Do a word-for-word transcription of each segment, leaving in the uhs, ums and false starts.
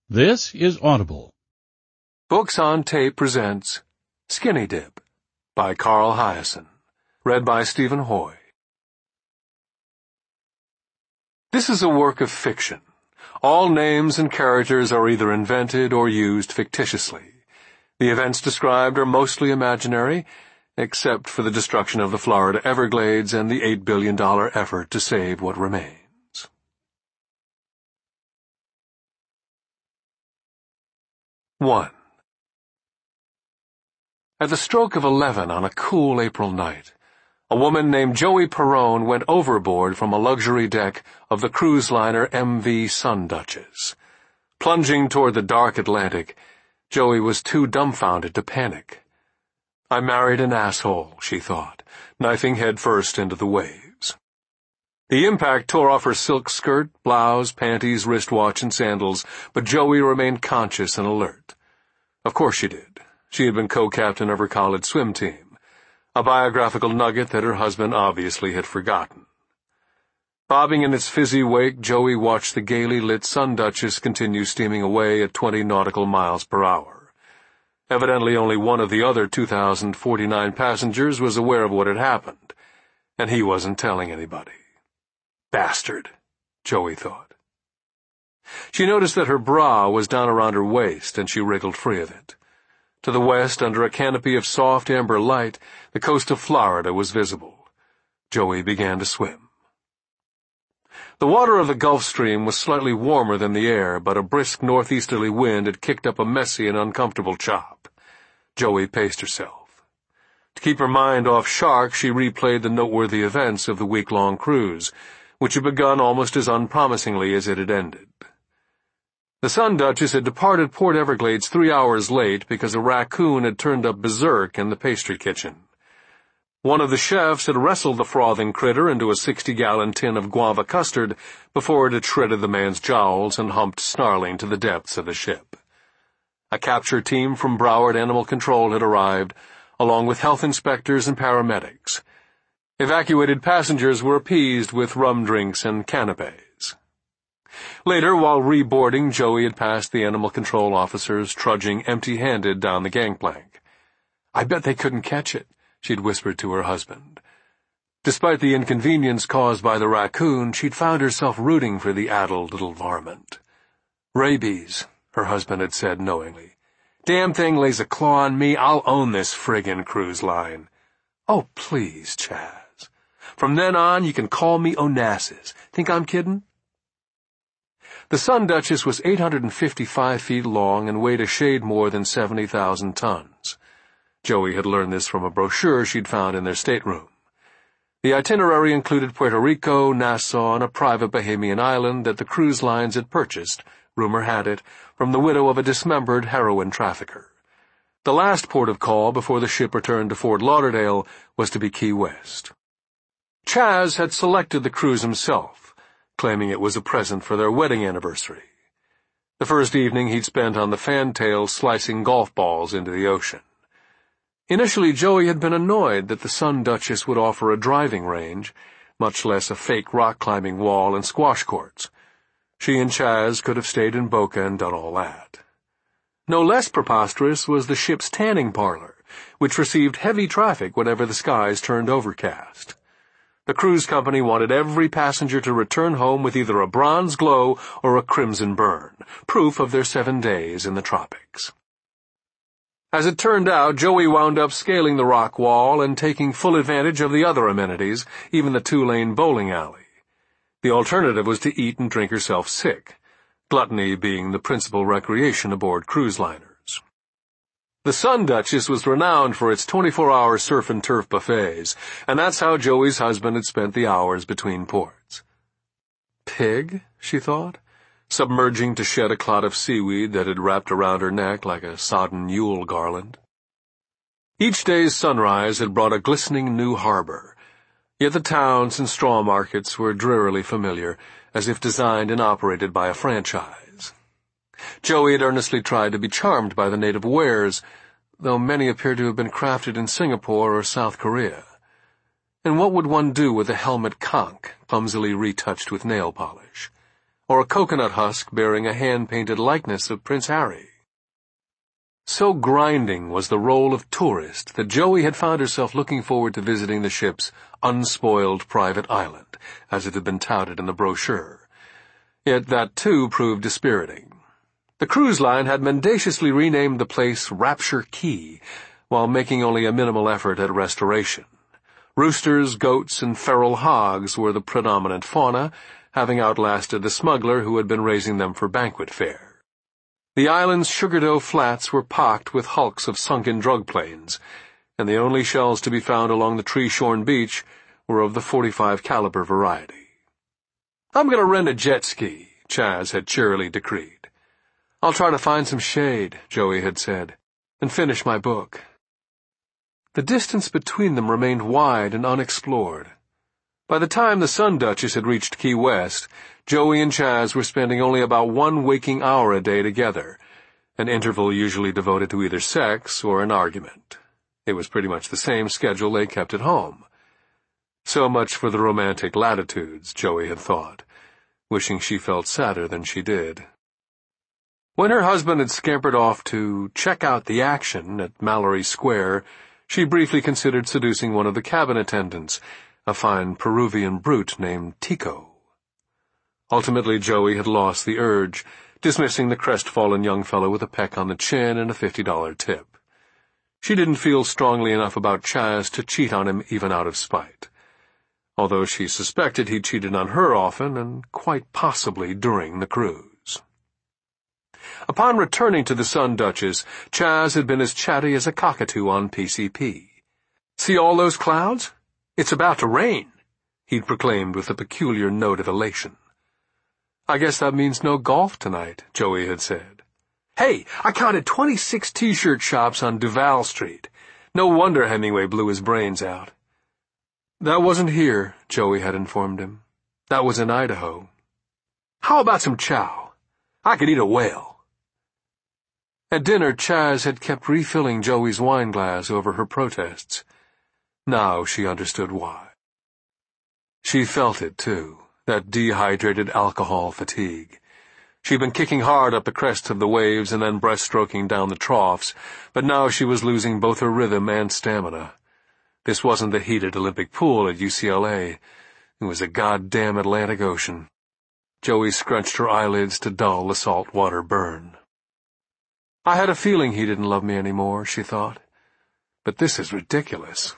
This is Audible. Books on Tape presents Skinny Dip by Carl Hiaasen, read by Stephen Hoy. This is a work of fiction. All names and characters are either invented or used fictitiously. The events described are mostly imaginary, except for the destruction of the Florida Everglades and the eight billion dollars effort to save what remains. one. At the stroke of eleven on a cool April night, a woman named Joey Perrone went overboard from a luxury deck of the cruise liner M V Sun Duchess. Plunging toward the dark Atlantic, Joey was too dumbfounded to panic. I married an asshole, she thought, knifing headfirst into the waves. The impact tore off her silk skirt, blouse, panties, wristwatch, and sandals, but Joey remained conscious and alert. Of course she did. She had been co-captain of her college swim team, a biographical nugget that her husband obviously had forgotten. Bobbing in its fizzy wake, Joey watched the gaily lit Sun Duchess continue steaming away at twenty nautical miles per hour. Evidently only one of the other two thousand forty-nine passengers was aware of what had happened, and he wasn't telling anybody. Bastard, Joey thought. She noticed that her bra was down around her waist, and she wriggled free of it. To the west, under a canopy of soft amber light, the coast of Florida was visible. Joey began to swim. The water of the Gulf Stream was slightly warmer than the air, but a brisk northeasterly wind had kicked up a messy and uncomfortable chop. Joey paced herself. To keep her mind off sharks, she replayed the noteworthy events of the week-long cruise, which had begun almost as unpromisingly as it had ended. The Sun Duchess had departed Port Everglades three hours late because a raccoon had turned up berserk in the pastry kitchen. One of the chefs had wrestled the frothing critter into a sixty-gallon tin of guava custard before it had shredded the man's jowls and humped snarling to the depths of the ship. A capture team from Broward Animal Control had arrived, along with health inspectors and paramedics. Evacuated passengers were appeased with rum drinks and canapes. Later, while reboarding, Joey had passed the animal control officers trudging empty-handed down the gangplank. "I bet they couldn't catch it," she'd whispered to her husband. Despite the inconvenience caused by the raccoon, she'd found herself rooting for the addled little varmint. "Rabies," her husband had said knowingly. "Damn thing lays a claw on me, I'll own this friggin' cruise line." "Oh, please, Chaz. From then on, you can call me Onassis. Think I'm kiddin'?" The Sun Duchess was eight hundred fifty-five feet long and weighed a shade more than seventy thousand tons. Joey had learned this from a brochure she'd found in their stateroom. The itinerary included Puerto Rico, Nassau, and a private Bahamian island that the cruise lines had purchased, rumor had it, from the widow of a dismembered heroin trafficker. The last port of call before the ship returned to Fort Lauderdale was to be Key West. Chaz had selected the cruise himself, claiming it was a present for their wedding anniversary. The first evening he'd spent on the fantail slicing golf balls into the ocean. Initially, Joey had been annoyed that the Sun Duchess would offer a driving range, much less a fake rock-climbing wall and squash courts. She and Chaz could have stayed in Boca and done all that. No less preposterous was the ship's tanning parlor, which received heavy traffic whenever the skies turned overcast. The cruise company wanted every passenger to return home with either a bronze glow or a crimson burn, proof of their seven days in the tropics. As it turned out, Joey wound up scaling the rock wall and taking full advantage of the other amenities, even the two-lane bowling alley. The alternative was to eat and drink herself sick, gluttony being the principal recreation aboard cruise liners. The Sun Duchess was renowned for its twenty-four hour surf and turf buffets, and that's how Joey's husband had spent the hours between ports. Pig, she thought, submerging to shed a clot of seaweed that had wrapped around her neck like a sodden Yule garland. Each day's sunrise had brought a glistening new harbor, yet the towns and straw markets were drearily familiar, as if designed and operated by a franchise. Joey had earnestly tried to be charmed by the native wares, though many appeared to have been crafted in Singapore or South Korea. And what would one do with a helmet conch, clumsily retouched with nail polish? or a coconut husk bearing a hand-painted likeness of Prince Harry. So grinding was the role of tourist that Joey had found herself looking forward to visiting the ship's unspoiled private island, as it had been touted in the brochure. Yet that, too, proved dispiriting. The cruise line had mendaciously renamed the place Rapture Key, while making only a minimal effort at restoration. Roosters, goats, and feral hogs were the predominant fauna, having outlasted the smuggler who had been raising them for banquet fare. The island's sugar-dough flats were pocked with hulks of sunken drug planes, and the only shells to be found along the tree-shorn beach were of the forty-five caliber variety. "I'm going to rent a jet ski," Chaz had cheerily decreed. "I'll try to find some shade," Joey had said, "and finish my book." The distance between them remained wide and unexplored. By the time the Sun Duchess had reached Key West, Joey and Chaz were spending only about one waking hour a day together, an interval usually devoted to either sex or an argument. It was pretty much the same schedule they kept at home. So much for the romantic latitudes, Joey had thought, wishing she felt sadder than she did. When her husband had scampered off to check out the action at Mallory Square, she briefly considered seducing one of the cabin attendants, a fine Peruvian brute named Tico. Ultimately, Joey had lost the urge, dismissing the crestfallen young fellow with a peck on the chin and a fifty dollar tip. She didn't feel strongly enough about Chaz to cheat on him even out of spite, although she suspected he cheated on her often and quite possibly during the cruise. Upon returning to the Sun Duchess, Chaz had been as chatty as a cockatoo on P C P. "See all those clouds? It's about to rain," he'd proclaimed with a peculiar note of elation. "I guess that means no golf tonight," Joey had said. "Hey, I counted twenty-six T-shirt shops on Duval Street. No wonder Hemingway blew his brains out." "That wasn't here," Joey had informed him. "That was in Idaho." "How about some chow? I could eat a whale." At dinner, Chaz had kept refilling Joey's wine glass over her protests. Now she understood why. She felt it, too, that dehydrated alcohol fatigue. She'd been kicking hard up the crests of the waves and then breaststroking down the troughs, but now she was losing both her rhythm and stamina. This wasn't the heated Olympic pool at U C L A. It was a goddamn Atlantic Ocean. Joey scrunched her eyelids to dull the salt water burn. "I had a feeling he didn't love me anymore," she thought. "But this is ridiculous."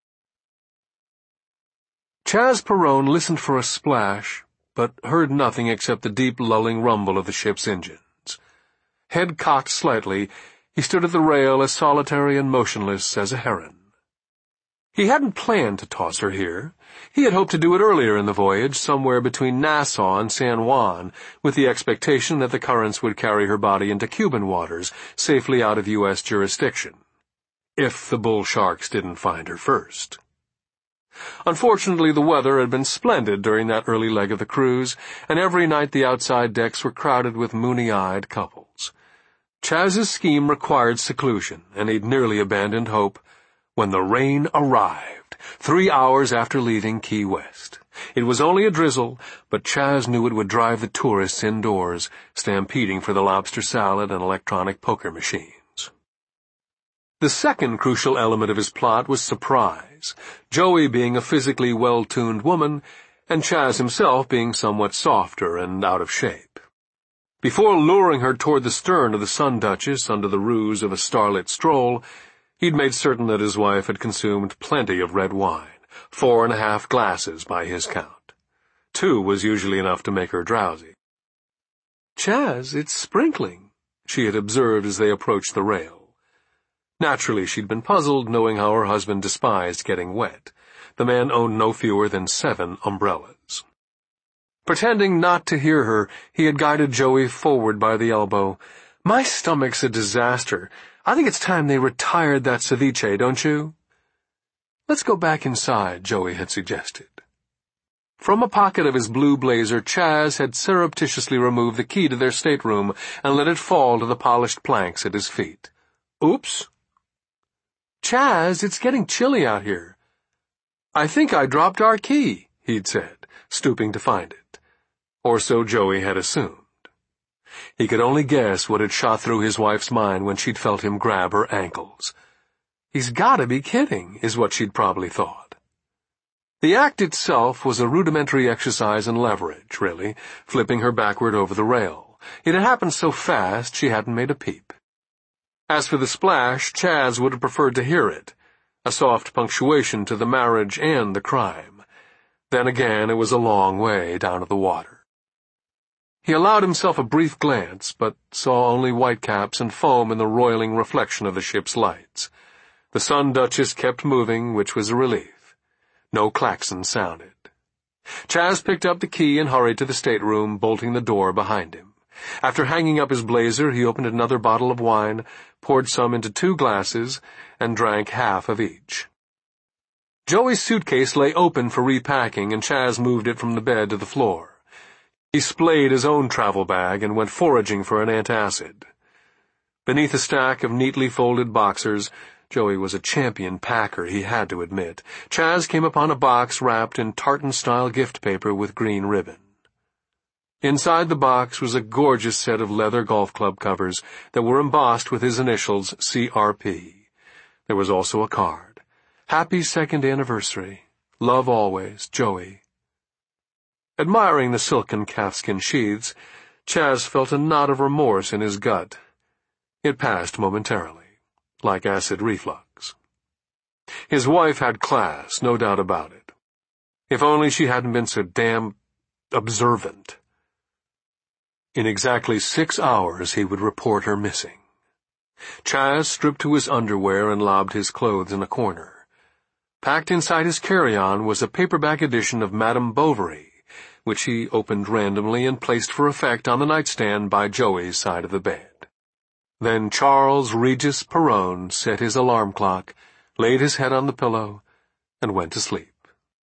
Chaz Perrone listened for a splash, but heard nothing except the deep lulling rumble of the ship's engines. Head cocked slightly, he stood at the rail as solitary and motionless as a heron. He hadn't planned to toss her here. He had hoped to do it earlier in the voyage, somewhere between Nassau and San Juan, with the expectation that the currents would carry her body into Cuban waters, safely out of U S jurisdiction. If the bull sharks didn't find her first. Unfortunately, the weather had been splendid during that early leg of the cruise, and every night the outside decks were crowded with moony-eyed couples. Chaz's scheme required seclusion, and he'd nearly abandoned hope when the rain arrived, three hours after leaving Key West. It was only a drizzle, but Chaz knew it would drive the tourists indoors, stampeding for the lobster salad and electronic poker machines. The second crucial element of his plot was surprise, Joey being a physically well-tuned woman, and Chaz himself being somewhat softer and out of shape. Before luring her toward the stern of the Sun Duchess under the ruse of a starlit stroll, he'd made certain that his wife had consumed plenty of red wine, four and a half glasses by his count. Two was usually enough to make her drowsy. "Chaz, it's sprinkling," she had observed as they approached the rail. Naturally, she'd been puzzled, knowing how her husband despised getting wet. The man owned no fewer than seven umbrellas. Pretending not to hear her, he had guided Joey forward by the elbow. "My stomach's a disaster. I think it's time they retired that ceviche, don't you?" "Let's go back inside," Joey had suggested. From a pocket of his blue blazer, Chaz had surreptitiously removed the key to their stateroom and let it fall to the polished planks at his feet. "Oops." "Chaz, it's getting chilly out here." "I think I dropped our key," he'd said, stooping to find it. Or so Joey had assumed. He could only guess what had shot through his wife's mind when she'd felt him grab her ankles. He's gotta be kidding, is what she'd probably thought. The act itself was a rudimentary exercise in leverage, really, flipping her backward over the rail. It had happened so fast she hadn't made a peep. As for the splash, Chaz would have preferred to hear it, a soft punctuation to the marriage and the crime. Then again, it was a long way down to the water. He allowed himself a brief glance, but saw only whitecaps and foam in the roiling reflection of the ship's lights. The Sun Duchess kept moving, which was a relief. No klaxon sounded. Chaz picked up the key and hurried to the stateroom, bolting the door behind him. After hanging up his blazer, he opened another bottle of wine, poured some into two glasses, and drank half of each. Joey's suitcase lay open for repacking, and Chaz moved it from the bed to the floor. He splayed his own travel bag and went foraging for an antacid. Beneath a stack of neatly folded boxers, Joey was a champion packer, he had to admit, Chaz came upon a box wrapped in tartan-style gift paper with green ribbon. Inside the box was a gorgeous set of leather golf club covers that were embossed with his initials, C R P. There was also a card. Happy second anniversary. Love always, Joey. Admiring the silken calfskin sheaths, Chaz felt a knot of remorse in his gut. It passed momentarily, like acid reflux. His wife had class, no doubt about it. If only she hadn't been so damn observant. In exactly six hours he would report her missing. Chaz stripped to his underwear and lobbed his clothes in a corner. Packed inside his carry-on was a paperback edition of Madame Bovary, which he opened randomly and placed for effect on the nightstand by Joey's side of the bed. Then Charles Regis Perrone set his alarm clock, laid his head on the pillow, and went to sleep.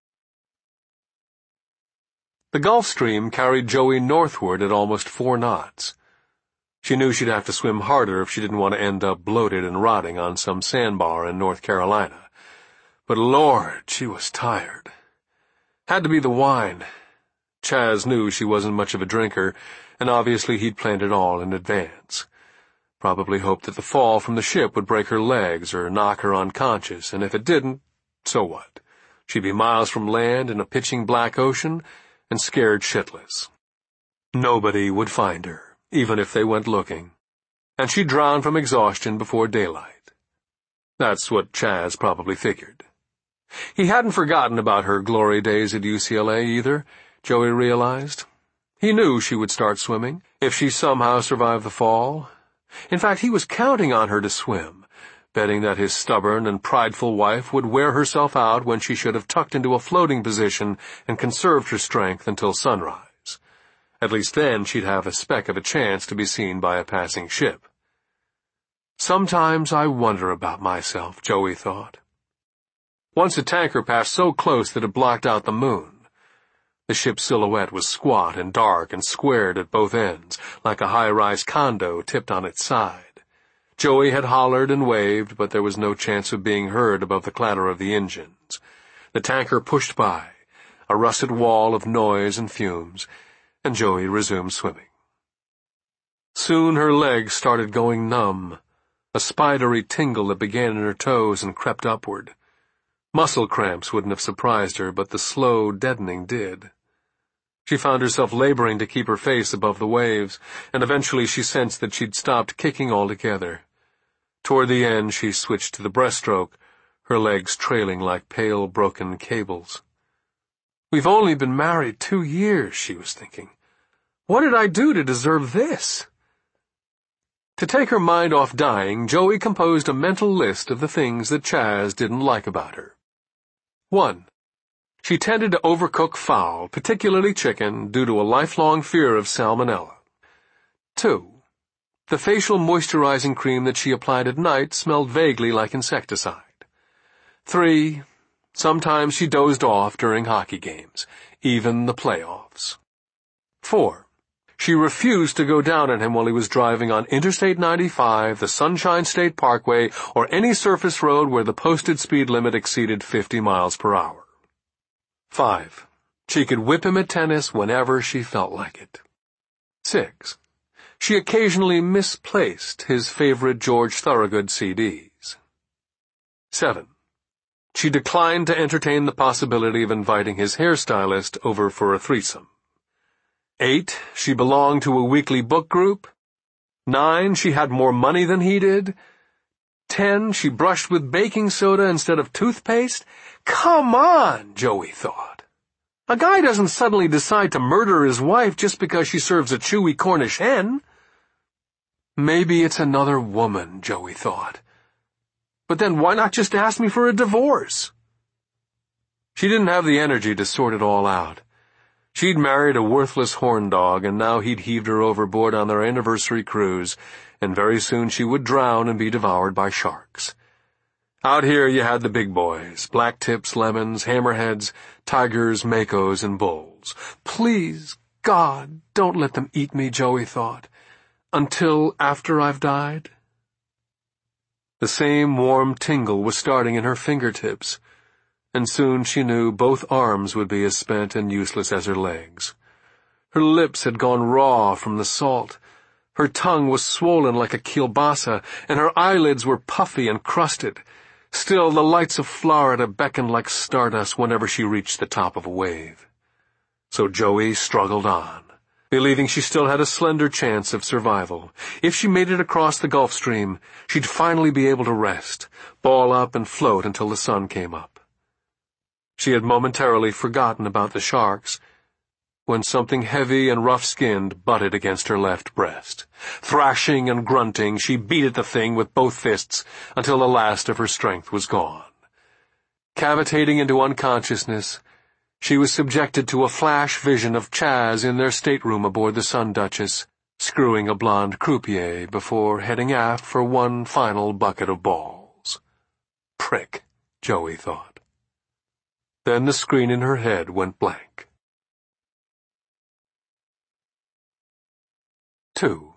The Gulf Stream carried Joey northward at almost four knots. She knew she'd have to swim harder if she didn't want to end up bloated and rotting on some sandbar in North Carolina. But Lord, she was tired. Had to be the wine. Chaz knew she wasn't much of a drinker, and obviously he'd planned it all in advance. Probably hoped that the fall from the ship would break her legs or knock her unconscious, and if it didn't, so what? She'd be miles from land in a pitching black ocean and scared shitless. Nobody would find her, even if they went looking, and she'd drown from exhaustion before daylight. That's what Chaz probably figured. He hadn't forgotten about her glory days at U C L A either, Joey realized. He knew she would start swimming, if she somehow survived the fall. In fact, he was counting on her to swim, betting that his stubborn and prideful wife would wear herself out when she should have tucked into a floating position and conserved her strength until sunrise. At least then she'd have a speck of a chance to be seen by a passing ship. Sometimes I wonder about myself, Joey thought. Once a tanker passed so close that it blocked out the moon. The ship's silhouette was squat and dark and squared at both ends, like a high-rise condo tipped on its side. Joey had hollered and waved, but there was no chance of being heard above the clatter of the engines. The tanker pushed by, a rusted wall of noise and fumes, and Joey resumed swimming. Soon her legs started going numb, a spidery tingle that began in her toes and crept upward. Muscle cramps wouldn't have surprised her, but the slow deadening did. She found herself laboring to keep her face above the waves, and eventually she sensed that she'd stopped kicking altogether. Toward the end, she switched to the breaststroke, her legs trailing like pale, broken cables. We've only been married two years, she was thinking. What did I do to deserve this? To take her mind off dying, Joey composed a mental list of the things that Chaz didn't like about her. One. She tended to overcook fowl, particularly chicken, due to a lifelong fear of salmonella. Two. The facial moisturizing cream that she applied at night smelled vaguely like insecticide. Three. Sometimes she dozed off during hockey games, even the playoffs. Four. She refused to go down on him while he was driving on Interstate ninety-five, the Sunshine State Parkway, or any surface road where the posted speed limit exceeded fifty miles per hour. Five. She could whip him at tennis whenever she felt like it. Six. She occasionally misplaced his favorite George Thorogood C Ds. Seven. She declined to entertain the possibility of inviting his hairstylist over for a threesome. Eight. She belonged to a weekly book group. Nine. She had more money than he did. Ten. She brushed with baking soda instead of toothpaste. Come on, Joey thought. A guy doesn't suddenly decide to murder his wife just because she serves a chewy Cornish hen. Maybe it's another woman, Joey thought. But then why not just ask me for a divorce? She didn't have the energy to sort it all out. She'd married a worthless horn dog, and now he'd heaved her overboard on their anniversary cruise, and very soon she would drown and be devoured by sharks. Out here you had the big boys, blacktips, lemons, hammerheads, tigers, makos, and bulls. Please, God, don't let them eat me, Joey thought. Until after I've died? The same warm tingle was starting in her fingertips, and soon she knew both arms would be as spent and useless as her legs. Her lips had gone raw from the salt. Her tongue was swollen like a kielbasa, and her eyelids were puffy and crusted. Still, the lights of Florida beckoned like stardust whenever she reached the top of a wave. So Joey struggled on, believing she still had a slender chance of survival. If she made it across the Gulf Stream, she'd finally be able to rest, ball up and float until the sun came up. She had momentarily forgotten about the sharks when something heavy and rough-skinned butted against her left breast. Thrashing and grunting, she beat at the thing with both fists until the last of her strength was gone. Cavitating into unconsciousness, she was subjected to a flash vision of Chaz in their stateroom aboard the Sun Duchess, screwing a blonde croupier before heading aft for one final bucket of balls. Prick, Joey thought. Then the screen in her head went blank. Two.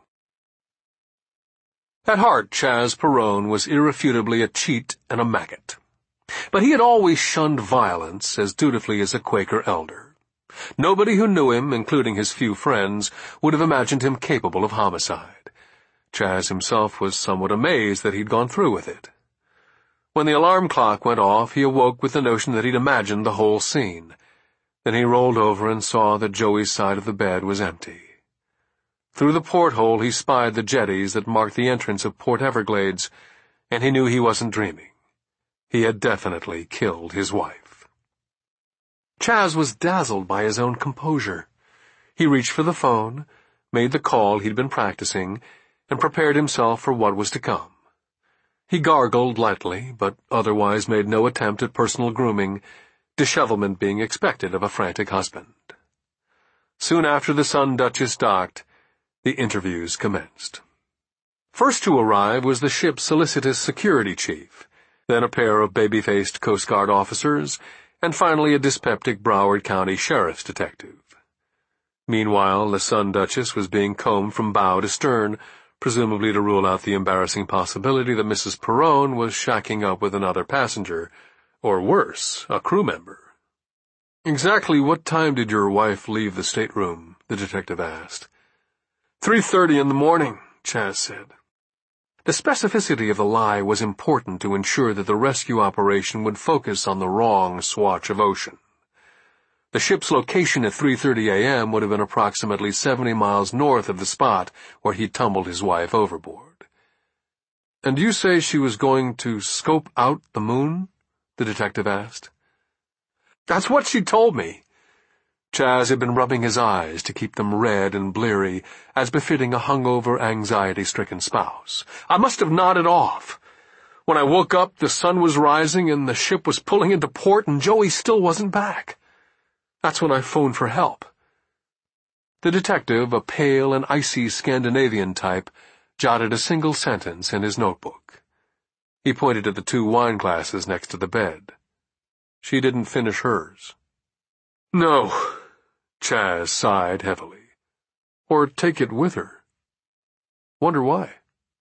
At heart, Chaz Perrone was irrefutably a cheat and a maggot. But he had always shunned violence as dutifully as a Quaker elder. Nobody who knew him, including his few friends, would have imagined him capable of homicide. Chaz himself was somewhat amazed that he'd gone through with it. When the alarm clock went off, he awoke with the notion that he'd imagined the whole scene. Then he rolled over and saw that Joey's side of the bed was empty. Through the porthole he spied the jetties that marked the entrance of Port Everglades, and he knew he wasn't dreaming. He had definitely killed his wife. Chaz was dazzled by his own composure. He reached for the phone, made the call he'd been practicing, and prepared himself for what was to come. He gargled lightly, but otherwise made no attempt at personal grooming, dishevelment being expected of a frantic husband. Soon after the Sun Duchess docked, the interviews commenced. First to arrive was the ship's solicitous security chief, then a pair of baby-faced Coast Guard officers, and finally a dyspeptic Broward County sheriff's detective. Meanwhile, the Sun Duchess was being combed from bow to stern, presumably to rule out the embarrassing possibility that Missus Perrone was shacking up with another passenger, or worse, a crew member. "Exactly what time did your wife leave the stateroom?" the detective asked. Three thirty in the morning, Chaz said. The specificity of the lie was important to ensure that the rescue operation would focus on the wrong swatch of ocean. The ship's location at three thirty a m would have been approximately seventy miles north of the spot where he'd tumbled his wife overboard. "And you say she was going to scope out the moon?" the detective asked. "That's what she told me." Chaz had been rubbing his eyes to keep them red and bleary, as befitting a hungover, anxiety-stricken spouse. "I must have nodded off. When I woke up, the sun was rising and the ship was pulling into port and Joey still wasn't back. That's when I phoned for help." The detective, a pale and icy Scandinavian type, jotted a single sentence in his notebook. He pointed at the two wine glasses next to the bed. She didn't finish hers. "No," Chaz sighed heavily. "Or take it with her. Wonder why."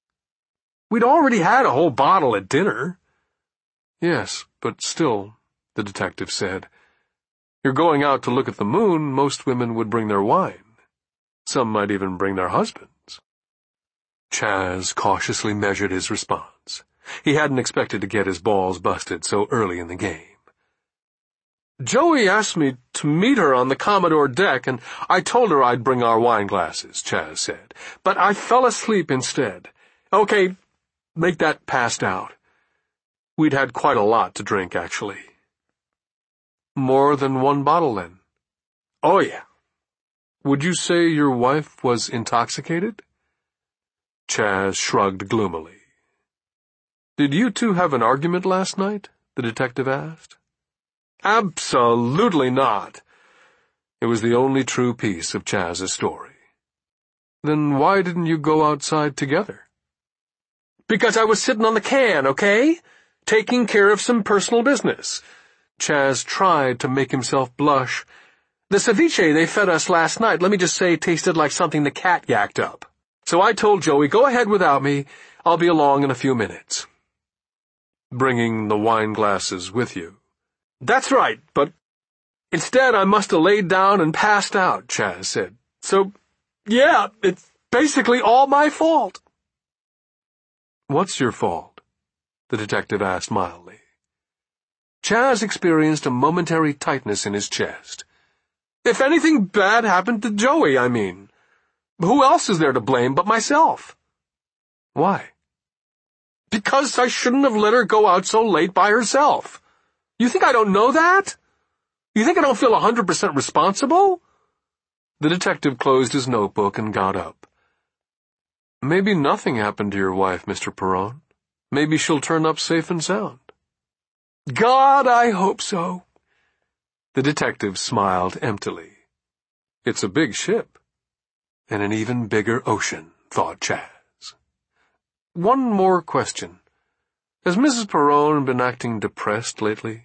"We'd already had a whole bottle at dinner." "Yes, but still," the detective said, You're going out to look at the moon, most women would bring their wine. Some might even bring their husbands. Chas cautiously measured his response. He hadn't expected to get his balls busted so early in the game. Joey asked me to meet her on the Commodore deck, and I told her I'd bring our wine glasses, Chas said. But I fell asleep instead. Okay, make that passed out. We'd had quite a lot to drink, actually. More than one bottle, then? Oh, yeah. Would you say your wife was intoxicated? Chas shrugged gloomily. Did you two have an argument last night? The detective asked. Absolutely not. It was the only true piece of Chas's story. Then why didn't you go outside together? Because I was sitting on the can, okay? Taking care of some personal business. Chas tried to make himself blush. The ceviche they fed us last night, let me just say, tasted like something the cat yacked up. So I told Joey, go ahead without me. I'll be along in a few minutes. Bringing the wine glasses with you. That's right, but instead I must have laid down and passed out, Chas said. So, yeah, it's basically all my fault. What's your fault? The detective asked mildly. Chas experienced a momentary tightness in his chest. If anything bad happened to Joey, I mean. Who else is there to blame but myself? Why? Because I shouldn't have let her go out so late by herself. You think I don't know that? You think I don't feel a hundred percent responsible? The detective closed his notebook and got up. Maybe nothing happened to your wife, Mister Perron. Maybe she'll turn up safe and sound. God, I hope so. The detective smiled emptily. It's a big ship. And an even bigger ocean, thought Chas. One more question. Has Missus Perron been acting depressed lately?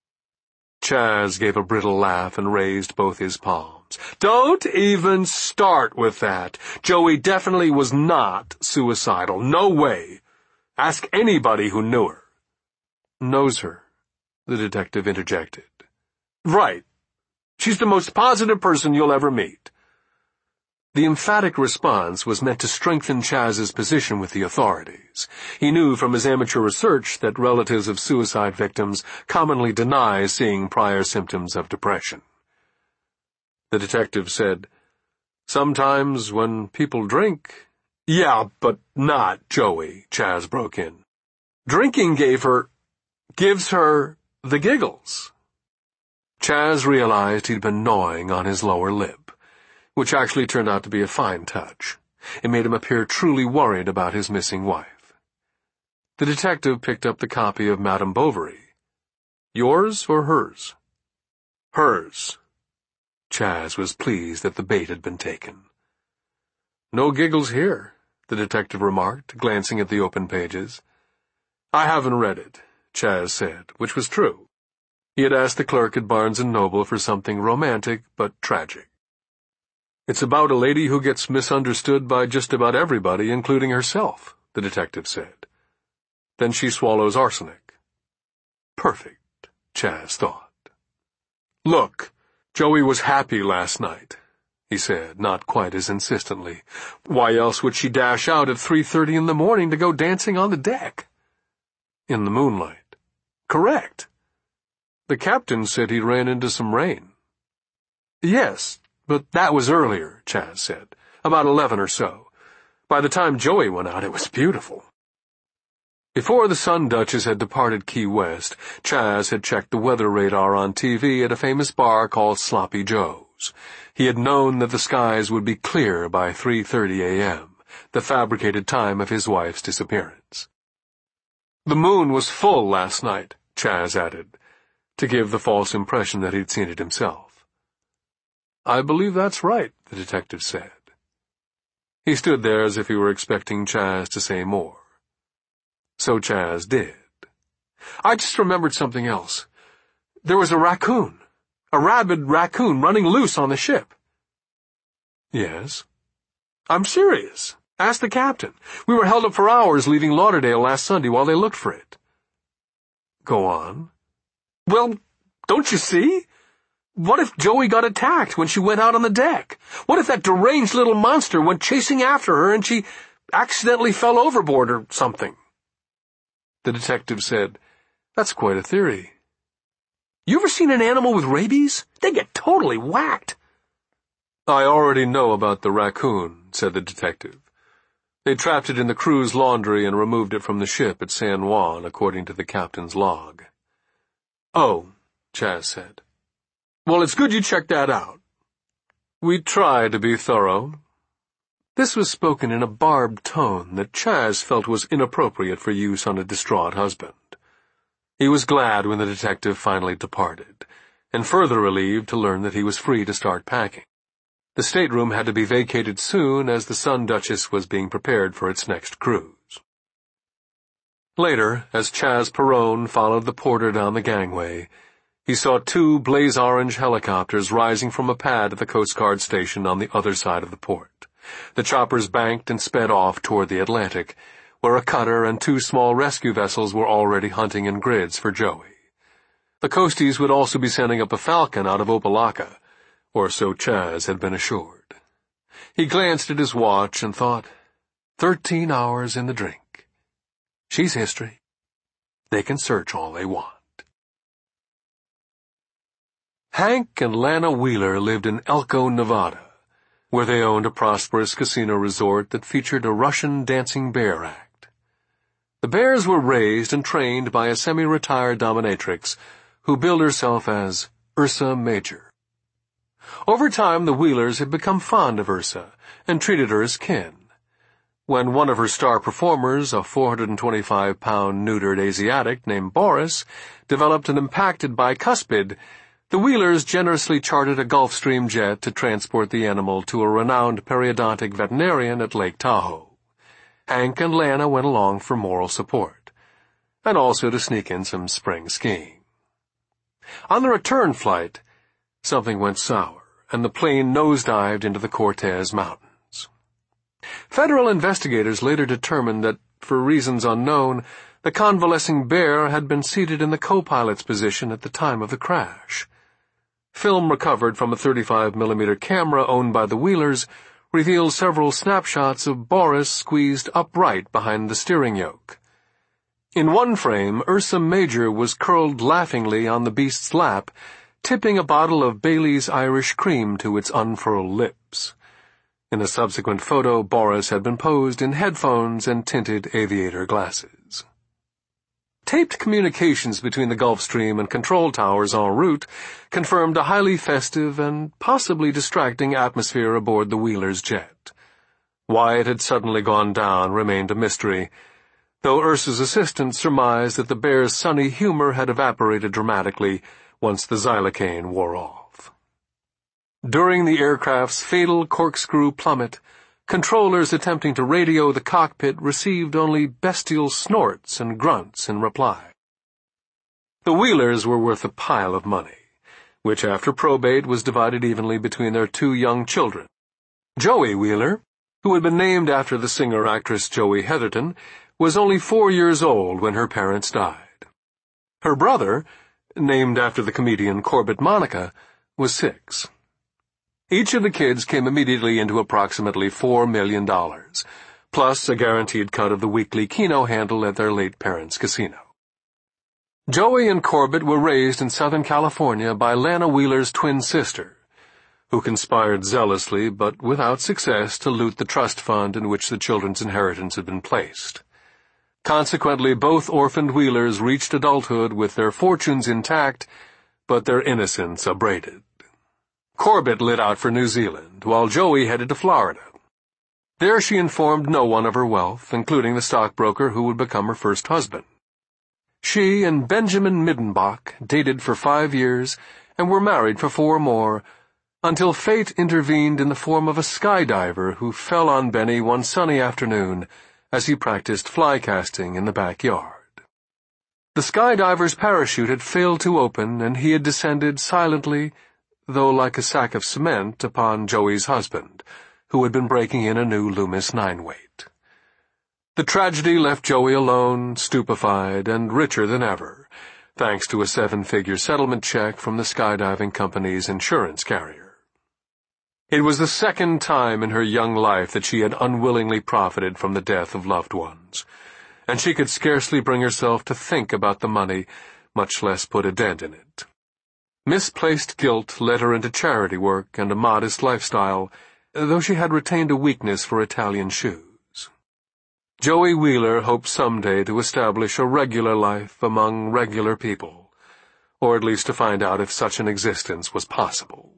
Chas gave a brittle laugh and raised both his palms. Don't even start with that. Joey definitely was not suicidal. No way. Ask anybody who knew her. Knows her, the detective interjected. Right. She's the most positive person you'll ever meet. The emphatic response was meant to strengthen Chas's position with the authorities. He knew from his amateur research that relatives of suicide victims commonly deny seeing prior symptoms of depression. The detective said, Sometimes when people drink— Yeah, but not Joey, Chas broke in. Drinking gave her— gives her the giggles. Chas realized he'd been gnawing on his lower lip, which actually turned out to be a fine touch. It made him appear truly worried about his missing wife. The detective picked up the copy of Madame Bovary. Yours or hers? Hers. Chas was pleased that the bait had been taken. No giggles here, the detective remarked, glancing at the open pages. I haven't read it, Chas said, which was true. He had asked the clerk at Barnes and Noble for something romantic but tragic. It's about a lady who gets misunderstood by just about everybody, including herself, the detective said. Then she swallows arsenic. Perfect, Chas thought. Look, Joey was happy last night, he said, not quite as insistently. Why else would she dash out at three thirty in the morning to go dancing on the deck? In the moonlight. Correct. The captain said he ran into some rain. Yes, but that was earlier, Chas said, about eleven or so. By the time Joey went out, it was beautiful. Before the Sun Duchess had departed Key West, Chas had checked the weather radar on T V at a famous bar called Sloppy Joe's. He had known that the skies would be clear by three thirty a.m., the fabricated time of his wife's disappearance. The moon was full last night, Chas added, to give the false impression that he'd seen it himself. I believe that's right, the detective said. He stood there as if he were expecting Chas to say more. So Chas did. I just remembered something else. There was a raccoon, a rabid raccoon running loose on the ship. Yes? I'm serious. Ask the captain. We were held up for hours leaving Lauderdale last Sunday while they looked for it. Go on. Well, don't you see? What if Joey got attacked when she went out on the deck? What if that deranged little monster went chasing after her and she accidentally fell overboard or something? The detective said, "That's quite a theory." "You ever seen an animal with rabies? They get totally whacked." "I already know about the raccoon," said the detective. "They trapped it in the crew's laundry and removed it from the ship at San Juan, according to the captain's log." "Oh," Chaz said. "Well, it's good you checked that out." "We try to be thorough." This was spoken in a barbed tone that Chaz felt was inappropriate for use on a distraught husband. He was glad when the detective finally departed, and further relieved to learn that he was free to start packing. The stateroom had to be vacated soon as the Sun Duchess was being prepared for its next cruise. Later, as Chaz Perrone followed the porter down the gangway, he saw two blaze-orange helicopters rising from a pad at the Coast Guard station on the other side of the port. The choppers banked and sped off toward the Atlantic, where a cutter and two small rescue vessels were already hunting in grids for Joey. The Coasties would also be sending up a Falcon out of Opelika, or so Chaz had been assured. He glanced at his watch and thought, thirteen hours in the drink. She's history. They can search all they want. Hank and Lana Wheeler lived in Elko, Nevada, where they owned a prosperous casino resort that featured a Russian dancing bear act. The bears were raised and trained by a semi-retired dominatrix who billed herself as Ursa Major. Over time, the Wheelers had become fond of Ursa and treated her as kin. When one of her star performers, a four hundred twenty-five pound neutered Asiatic named Boris, developed an impacted bicuspid, the Wheelers generously chartered a Gulfstream jet to transport the animal to a renowned periodontic veterinarian at Lake Tahoe. Hank and Lana went along for moral support, and also to sneak in some spring skiing. On the return flight, something went sour, and the plane nosedived into the Cortez Mountains. Federal investigators later determined that, for reasons unknown, the convalescing bear had been seated in the co-pilot's position at the time of the crash. Film recovered from a thirty-five millimeter camera owned by the Wheelers revealed several snapshots of Boris squeezed upright behind the steering yoke. In one frame, Ursa Major was curled laughingly on the beast's lap, tipping a bottle of Bailey's Irish Cream to its unfurled lips. In a subsequent photo, Boris had been posed in headphones and tinted aviator glasses. Taped communications between the Gulfstream and control towers en route confirmed a highly festive and possibly distracting atmosphere aboard the Wheelers' jet. Why it had suddenly gone down remained a mystery, though Ursa's assistant surmised that the bear's sunny humor had evaporated dramatically once the xylocaine wore off. During the aircraft's fatal corkscrew plummet, controllers attempting to radio the cockpit received only bestial snorts and grunts in reply. The Wheelers were worth a pile of money, which after probate was divided evenly between their two young children. Joey Wheeler, who had been named after the singer-actress Joey Heatherton, was only four years old when her parents died. Her brother, named after the comedian Corbett Monica, was six. Each of the kids came immediately into approximately four million dollars, plus a guaranteed cut of the weekly keno handle at their late parents' casino. Joey and Corbett were raised in Southern California by Lana Wheeler's twin sister, who conspired zealously but without success to loot the trust fund in which the children's inheritance had been placed. Consequently, both orphaned Wheelers reached adulthood with their fortunes intact, but their innocence abraded. Corbett lit out for New Zealand, while Joey headed to Florida. There she informed no one of her wealth, including the stockbroker who would become her first husband. She and Benjamin Middenbach dated for five years and were married for four more, until fate intervened in the form of a skydiver who fell on Benny one sunny afternoon as he practiced fly casting in the backyard. The skydiver's parachute had failed to open, and he had descended silently, though like a sack of cement, upon Joey's husband, who had been breaking in a new Loomis nine weight. The tragedy left Joey alone, stupefied, and richer than ever, thanks to a seven-figure settlement check from the skydiving company's insurance carrier. It was the second time in her young life that she had unwillingly profited from the death of loved ones, and she could scarcely bring herself to think about the money, much less put a dent in it. Misplaced guilt led her into charity work and a modest lifestyle, though she had retained a weakness for Italian shoes. Joey Wheeler hoped someday to establish a regular life among regular people, or at least to find out if such an existence was possible.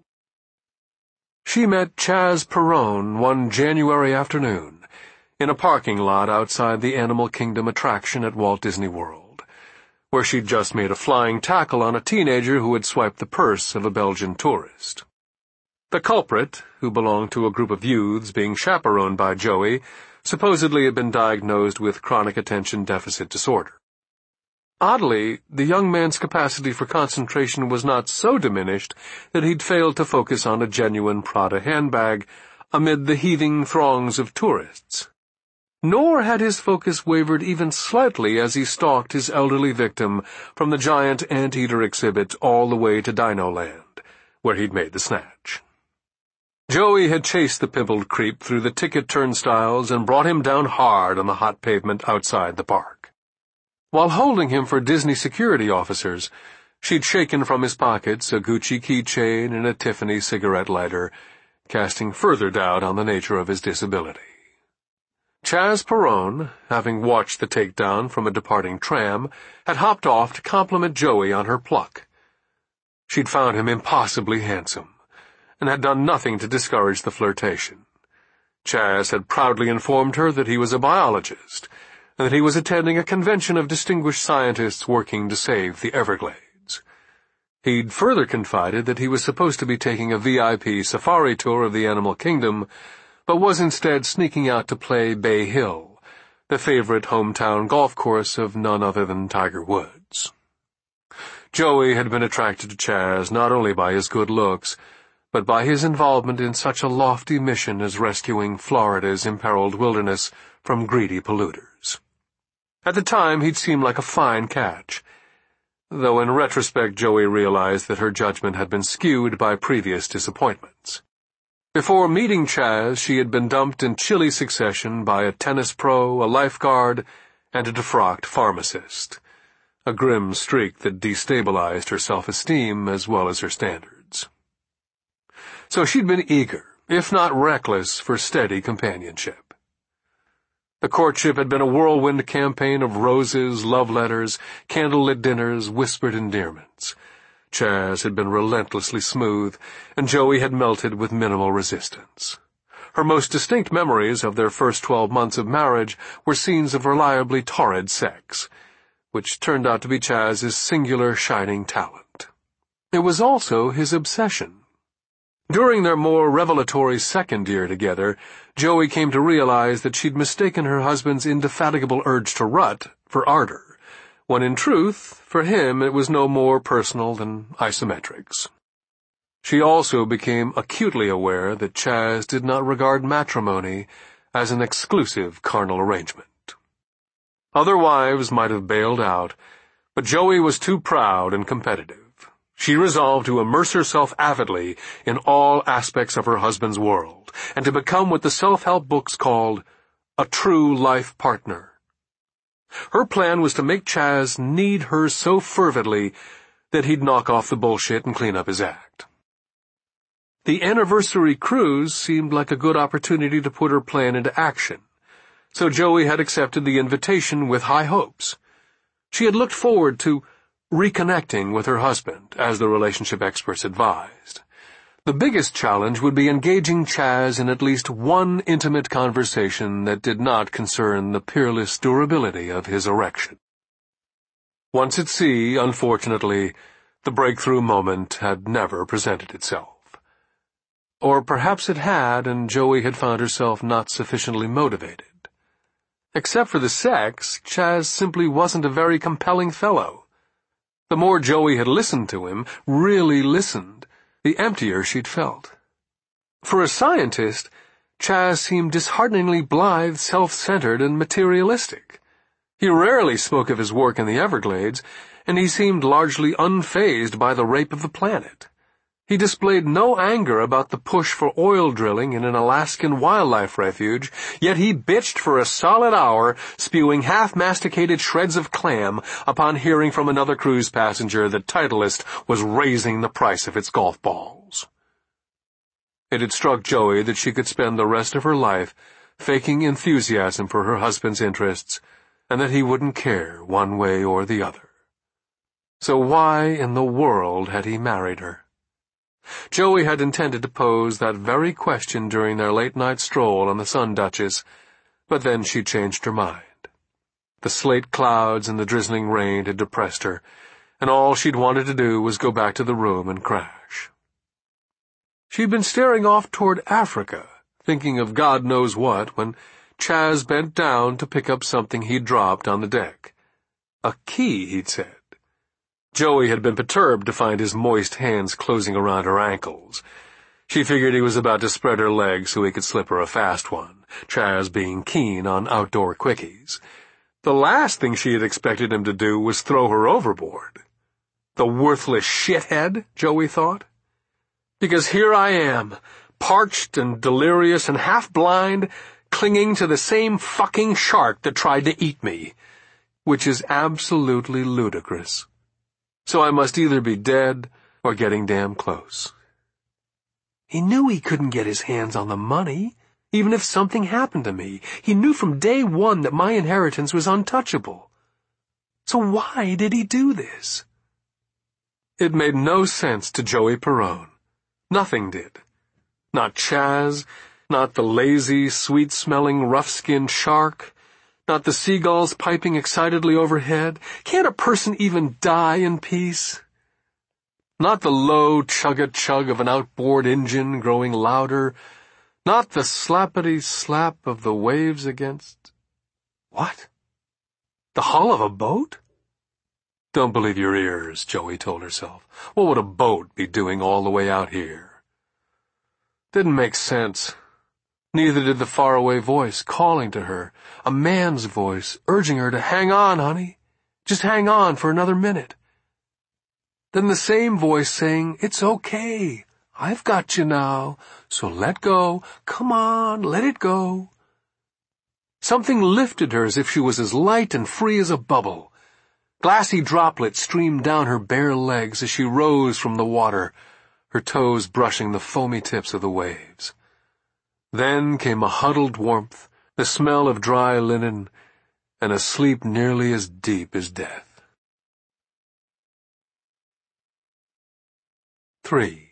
She met Chaz Perrone one January afternoon in a parking lot outside the Animal Kingdom attraction at Walt Disney World, where she'd just made a flying tackle on a teenager who had swiped the purse of a Belgian tourist. The culprit, who belonged to a group of youths being chaperoned by Joey, supposedly had been diagnosed with chronic attention deficit disorder. Oddly, the young man's capacity for concentration was not so diminished that he'd failed to focus on a genuine Prada handbag amid the heaving throngs of tourists. Nor had his focus wavered even slightly as he stalked his elderly victim from the giant anteater exhibit all the way to Dino Land, where he'd made the snatch. Joey had chased the pimpled creep through the ticket turnstiles and brought him down hard on the hot pavement outside the park. While holding him for Disney security officers, she'd shaken from his pockets a Gucci keychain and a Tiffany cigarette lighter, casting further doubt on the nature of his disability. Chaz Perrone, having watched the takedown from a departing tram, had hopped off to compliment Joey on her pluck. She'd found him impossibly handsome, and had done nothing to discourage the flirtation. Chaz had proudly informed her that he was a biologist, and that he was attending a convention of distinguished scientists working to save the Everglades. He'd further confided that he was supposed to be taking a V I P safari tour of the Animal Kingdom, but was instead sneaking out to play Bay Hill, the favorite hometown golf course of none other than Tiger Woods. Joey had been attracted to Chaz not only by his good looks, but by his involvement in such a lofty mission as rescuing Florida's imperiled wilderness from greedy polluters. At the time, he'd seemed like a fine catch, though in retrospect Joey realized that her judgment had been skewed by previous disappointments. Before meeting Chaz, she had been dumped in chilly succession by a tennis pro, a lifeguard, and a defrocked pharmacist, a grim streak that destabilized her self-esteem as well as her standards. So she'd been eager, if not reckless, for steady companionship. The courtship had been a whirlwind campaign of roses, love letters, candlelit dinners, whispered endearments. Chaz had been relentlessly smooth, and Joey had melted with minimal resistance. Her most distinct memories of their first twelve months of marriage were scenes of reliably torrid sex, which turned out to be Chaz's singular shining talent. It was also his obsession. During their more revelatory second year together, Joey came to realize that she'd mistaken her husband's indefatigable urge to rut for ardor, when in truth, for him it was no more personal than isometrics. She also became acutely aware that Chaz did not regard matrimony as an exclusive carnal arrangement. Other wives might have bailed out, but Joey was too proud and competitive. She resolved to immerse herself avidly in all aspects of her husband's world, and to become what the self-help books called a true life partner. Her plan was to make Chaz need her so fervently that he'd knock off the bullshit and clean up his act. The anniversary cruise seemed like a good opportunity to put her plan into action, so Joey had accepted the invitation with high hopes. She had looked forward to reconnecting with her husband, as the relationship experts advised. The biggest challenge would be engaging Chaz in at least one intimate conversation that did not concern the peerless durability of his erection. Once at sea, unfortunately, the breakthrough moment had never presented itself. Or perhaps it had, and Joey had found herself not sufficiently motivated. Except for the sex, Chaz simply wasn't a very compelling fellow. The more Joey had listened to him, really listened, the emptier she'd felt. For a scientist, Chaz seemed dishearteningly blithe, self-centered, and materialistic. He rarely spoke of his work in the Everglades, and he seemed largely unfazed by the rape of the planet. He displayed no anger about the push for oil drilling in an Alaskan wildlife refuge, yet he bitched for a solid hour, spewing half-masticated shreds of clam upon hearing from another cruise passenger that Titleist was raising the price of its golf balls. It had struck Joey that she could spend the rest of her life faking enthusiasm for her husband's interests, and that he wouldn't care one way or the other. So why in the world had he married her? Joey had intended to pose that very question during their late-night stroll on the Sun Duchess, but then she changed her mind. The slate clouds and the drizzling rain had depressed her, and all she'd wanted to do was go back to the room and crash. She'd been staring off toward Africa, thinking of God knows what, when Chaz bent down to pick up something he'd dropped on the deck. A key, he'd said. Joey had been perturbed to find his moist hands closing around her ankles. She figured he was about to spread her legs so he could slip her a fast one, Chaz being keen on outdoor quickies. The last thing she had expected him to do was throw her overboard. The worthless shithead, Joey thought. Because here I am, parched and delirious and half-blind, clinging to the same fucking shark that tried to eat me, which is absolutely ludicrous. So I must either be dead or getting damn close. He knew he couldn't get his hands on the money, even if something happened to me. He knew from day one that my inheritance was untouchable. So why did he do this? It made no sense to Joey Perrone. Nothing did. Not Chaz, not the lazy, sweet-smelling, rough-skinned shark, not the seagulls piping excitedly overhead. Can't a person even die in peace? Not the low chug-a-chug of an outboard engine growing louder, not the slappity-slap of the waves against... What? The hull of a boat? Don't believe your ears, Joey told herself. What would a boat be doing all the way out here? Didn't make sense. Neither did the faraway voice calling to her, a man's voice urging her to hang on, honey. Just hang on for another minute. Then the same voice saying, it's okay. I've got you now, so let go. Come on, let it go. Something lifted her as if she was as light and free as a bubble. Glassy droplets streamed down her bare legs as she rose from the water, her toes brushing the foamy tips of the waves. Then came a huddled warmth, the smell of dry linen, and a sleep nearly as deep as death. Three.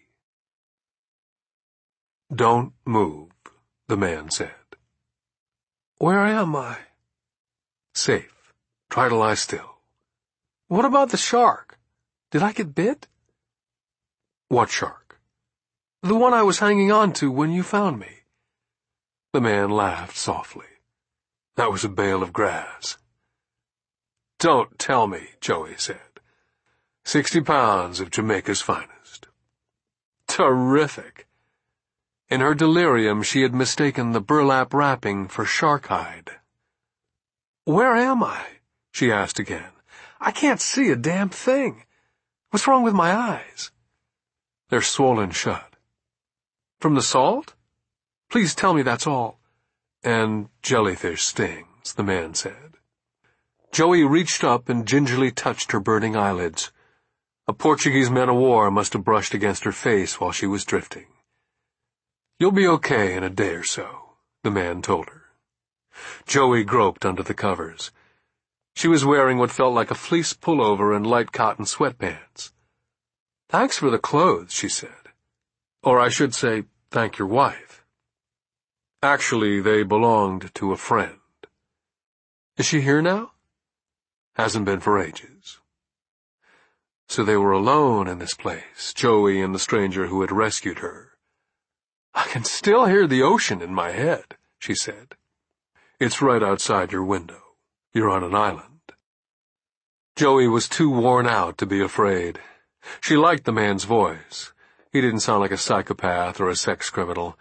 Don't move, the man said. Where am I? Safe. Try to lie still. What about the shark? Did I get bit? What shark? The one I was hanging on to when you found me. The man laughed softly. That was a bale of grass. Don't tell me, Joey said. Sixty pounds of Jamaica's finest. Terrific. In her delirium, she had mistaken the burlap wrapping for shark hide. Where am I? She asked again. I can't see a damn thing. What's wrong with my eyes? They're swollen shut. From the salt? Please tell me that's all. And jellyfish stings, the man said. Joey reached up and gingerly touched her burning eyelids. A Portuguese man-o'-war must have brushed against her face while she was drifting. You'll be okay in a day or so, the man told her. Joey groped under the covers. She was wearing what felt like a fleece pullover and light cotton sweatpants. Thanks for the clothes, she said. Or I should say, thank your wife. Actually, they belonged to a friend. Is she here now? Hasn't been for ages. So they were alone in this place, Joey and the stranger who had rescued her. I can still hear the ocean in my head, she said. It's right outside your window. You're on an island. Joey was too worn out to be afraid. She liked the man's voice. He didn't sound like a psychopath or a sex criminal.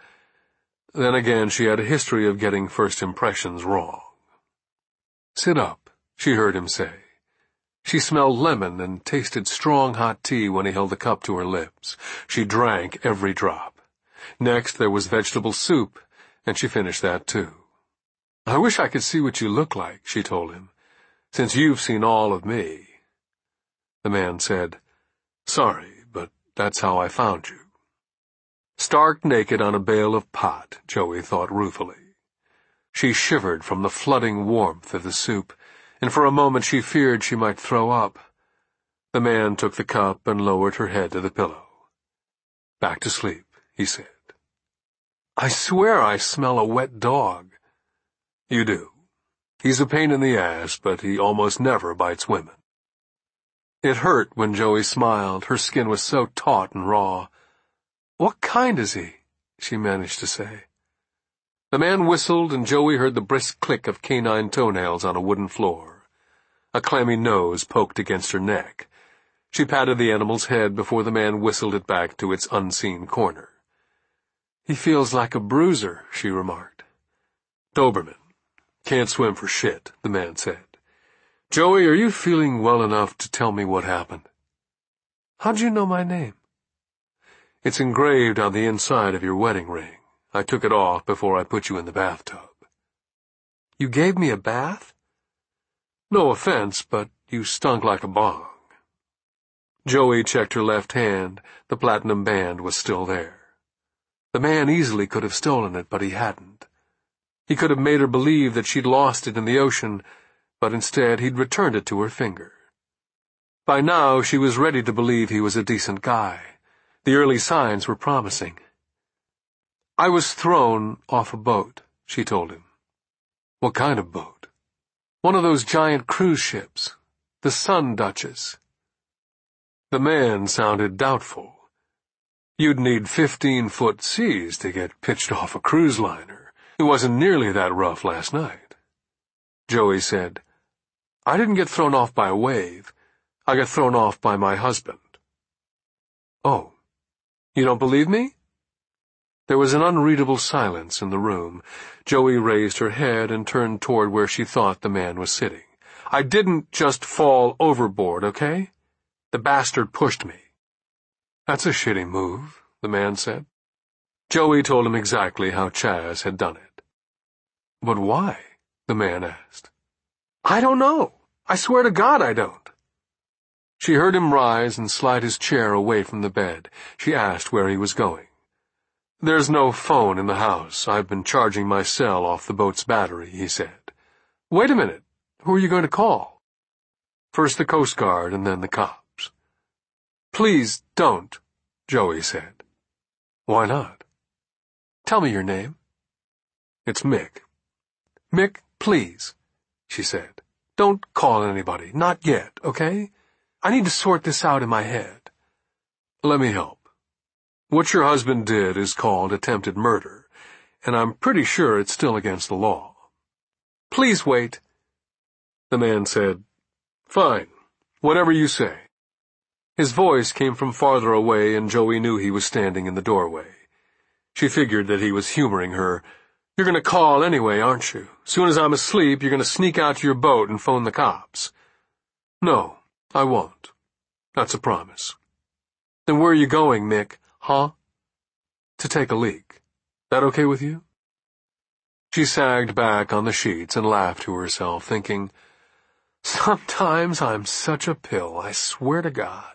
Then again, she had a history of getting first impressions wrong. Sit up, she heard him say. She smelled lemon and tasted strong hot tea when he held the cup to her lips. She drank every drop. Next there was vegetable soup, and she finished that too. "I wish I could see what you look like," she told him, "since you've seen all of me." The man said, "Sorry, but that's how I found you." Stark naked on a bale of pot, Joey thought ruefully. She shivered from the flooding warmth of the soup, and for a moment she feared she might throw up. The man took the cup and lowered her head to the pillow. "Back to sleep," he said. "I swear I smell a wet dog." "You do. He's a pain in the ass, but he almost never bites women." It hurt when Joey smiled. Her skin was so taut and raw. "What kind is he?" she managed to say. The man whistled, and Joey heard the brisk click of canine toenails on a wooden floor. A clammy nose poked against her neck. She patted the animal's head before the man whistled it back to its unseen corner. "He feels like a bruiser," she remarked. "Doberman. Can't swim for shit," the man said. "Joey, are you feeling well enough to tell me what happened?" "How'd you know my name?" "It's engraved on the inside of your wedding ring. I took it off before I put you in the bathtub." "You gave me a bath?" "No offense, but you stunk like a bong." Joey checked her left hand. The platinum band was still there. The man easily could have stolen it, but he hadn't. He could have made her believe that she'd lost it in the ocean, but instead he'd returned it to her finger. By now she was ready to believe he was a decent guy. The early signs were promising. "I was thrown off a boat," she told him. "What kind of boat?" "One of those giant cruise ships. The Sun Duchess." The man sounded doubtful. "You'd need fifteen-foot seas to get pitched off a cruise liner. It wasn't nearly that rough last night." Joey said, "I didn't get thrown off by a wave. I got thrown off by my husband." "Oh, you don't believe me?" There was an unreadable silence in the room. Joey raised her head and turned toward where she thought the man was sitting. "I didn't just fall overboard, okay? The bastard pushed me." "That's a shitty move," the man said. Joey told him exactly how Chaz had done it. "But why?" the man asked. "I don't know. I swear to God I don't." She heard him rise and slide his chair away from the bed. She asked where he was going. "There's no phone in the house. I've been charging my cell off the boat's battery," he said. "Wait a minute. Who are you going to call?" "First the Coast Guard and then the cops." "Please don't," Joey said. "Why not?" "Tell me your name." "It's Mick." "Mick, please," she said. "Don't call anybody. Not yet, okay? I need to sort this out in my head." "Let me help. What your husband did is called attempted murder, and I'm pretty sure it's still against the law." "Please wait." The man said, "Fine. Whatever you say." His voice came from farther away, and Joey knew he was standing in the doorway. She figured that he was humoring her. "You're going to call anyway, aren't you? Soon as I'm asleep, you're going to sneak out to your boat and phone the cops." "No, I won't. That's a promise." "Then where are you going, Mick, huh?" "To take a leak. That okay with you?" She sagged back on the sheets and laughed to herself, thinking, "Sometimes I'm such a pill, I swear to God."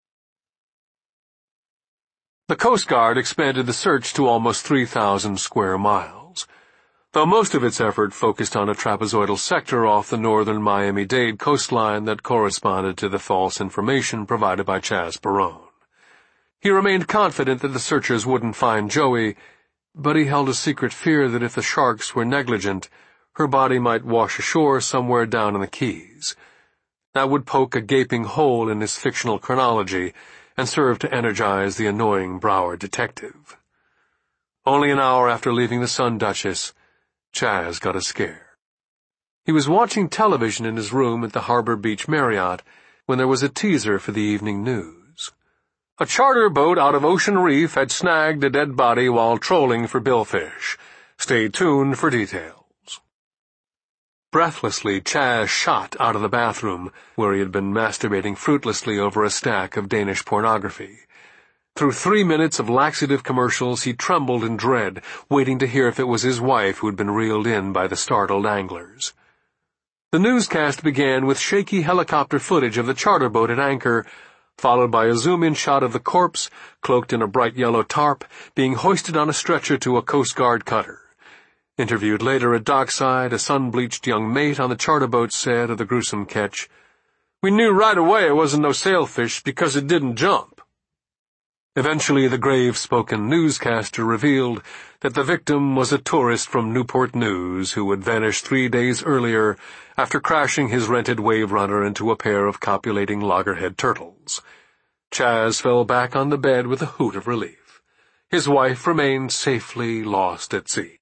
The Coast Guard expanded the search to almost three thousand square miles. Though most of its effort focused on a trapezoidal sector off the northern Miami-Dade coastline that corresponded to the false information provided by Chaz Perrone. He remained confident that the searchers wouldn't find Joey, but he held a secret fear that if the sharks were negligent, her body might wash ashore somewhere down in the Keys. That would poke a gaping hole in his fictional chronology and serve to energize the annoying Broward detective. Only an hour after leaving the Sun Duchess, Chaz got a scare. He was watching television in his room at the Harbor Beach Marriott when there was a teaser for the evening news. A charter boat out of Ocean Reef had snagged a dead body while trolling for billfish. Stay tuned for details. Breathlessly, Chaz shot out of the bathroom, where he had been masturbating fruitlessly over a stack of Danish pornography. Through three minutes of laxative commercials, he trembled in dread, waiting to hear if it was his wife who had been reeled in by the startled anglers. The newscast began with shaky helicopter footage of the charter boat at anchor, followed by a zoom-in shot of the corpse, cloaked in a bright yellow tarp, being hoisted on a stretcher to a Coast Guard cutter. Interviewed later at dockside, a sun-bleached young mate on the charter boat said of the gruesome catch, "We knew right away it wasn't no sailfish because it didn't jump." Eventually, the grave-spoken newscaster revealed that the victim was a tourist from Newport News who had vanished three days earlier after crashing his rented Wave Runner into a pair of copulating loggerhead turtles. Chaz fell back on the bed with a hoot of relief. His wife remained safely lost at sea.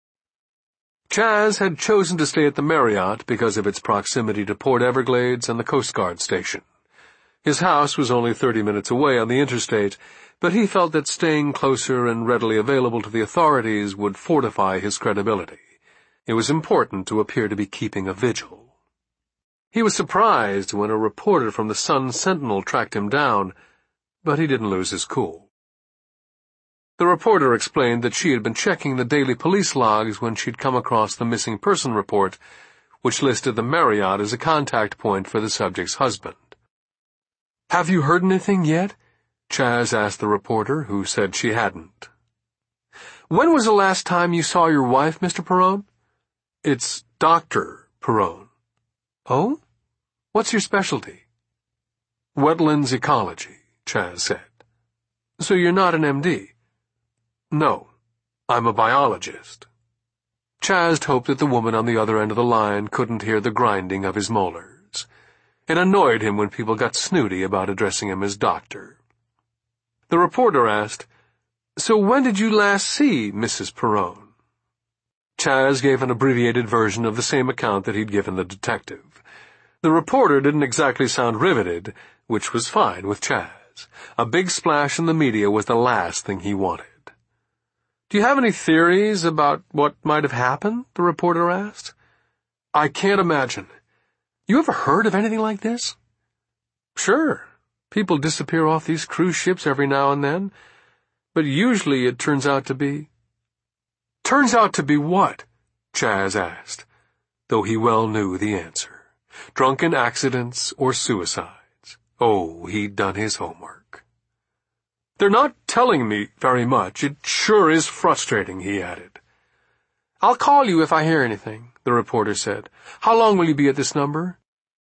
Chaz had chosen to stay at the Marriott because of its proximity to Port Everglades and the Coast Guard station. His house was only thirty minutes away on the interstate, but he felt that staying closer and readily available to the authorities would fortify his credibility. It was important to appear to be keeping a vigil. He was surprised when a reporter from the Sun-Sentinel tracked him down, but he didn't lose his cool. The reporter explained that she had been checking the daily police logs when she'd come across the missing person report, which listed the Marriott as a contact point for the subject's husband. "Have you heard anything yet?" Chaz asked the reporter, who said she hadn't. "When was the last time you saw your wife, Mister Perrone?" "It's Doctor Perrone." "Oh? What's your specialty?" "Wetlands ecology," Chaz said. "So you're not an M D?" "No, I'm a biologist." Chaz hoped that the woman on the other end of the line couldn't hear the grinding of his molars. It annoyed him when people got snooty about addressing him as doctor. The reporter asked, "So when did you last see Missus Perrone?" Chaz gave an abbreviated version of the same account that he'd given the detective. The reporter didn't exactly sound riveted, which was fine with Chaz. A big splash in the media was the last thing he wanted. "Do you have any theories about what might have happened?" the reporter asked. "I can't imagine. You ever heard of anything like this?" "Sure. People disappear off these cruise ships every now and then, but usually it turns out to be—" "Turns out to be what?" Chaz asked, though he well knew the answer. Drunken accidents or suicides. Oh, he'd done his homework. "They're not telling me very much. It sure is frustrating," he added. "I'll call you if I hear anything," the reporter said. "How long will you be at this number?"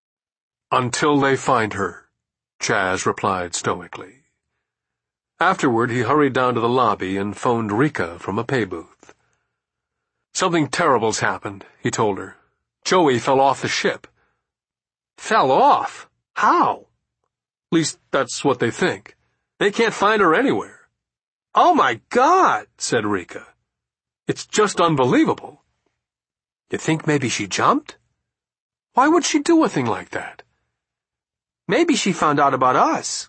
"Until they find her," Chaz replied stoically. Afterward, he hurried down to the lobby and phoned Rika from a pay booth. "Something terrible's happened," he told her. "Joey fell off the ship." "Fell off? How?" "At least that's what they think. They can't find her anywhere." "Oh my God," said Rika. "It's just unbelievable." "You think maybe she jumped?" "Why would she do a thing like that?" "Maybe she found out about us."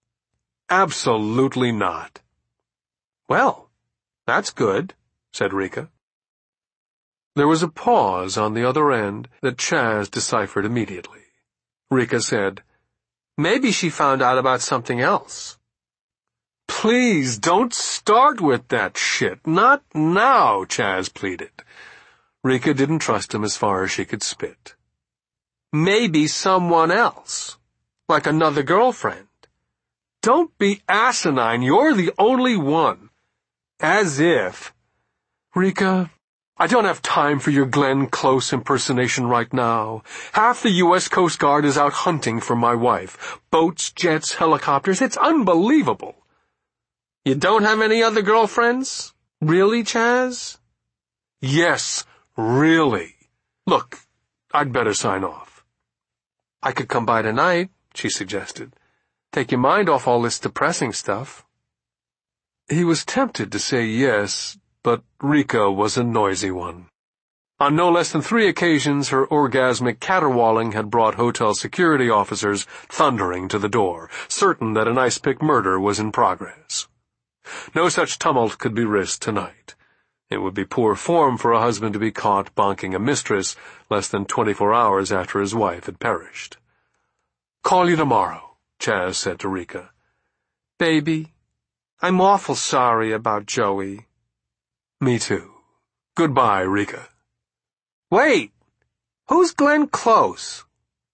"Absolutely not." "Well, that's good," said Rika. There was a pause on the other end that Chaz deciphered immediately. Rika said, "Maybe she found out about something else." "Please, don't start with that shit. Not now," Chaz pleaded. Rika didn't trust him as far as she could spit. "Maybe someone else. Like another girlfriend." "Don't be asinine. You're the only one." "As if." "Rika, I don't have time for your Glenn Close impersonation right now. Half the U S Coast Guard is out hunting for my wife. Boats, jets, helicopters. It's unbelievable." "You don't have any other girlfriends? Really, Chaz?" "Yes, really. Look, I'd better sign off." "I could come by tonight," she suggested. "Take your mind off all this depressing stuff." He was tempted to say yes, but Rika was a noisy one. On no less than three occasions, her orgasmic caterwauling had brought hotel security officers thundering to the door, certain that an ice-pick murder was in progress. No such tumult could be risked tonight. It would be poor form for a husband to be caught bonking a mistress less than twenty-four hours after his wife had perished. "Call you tomorrow," Chaz said to Rika. "Baby, I'm awful sorry about Joey." "Me too. Goodbye, Rika." "Wait! Who's Glenn Close?"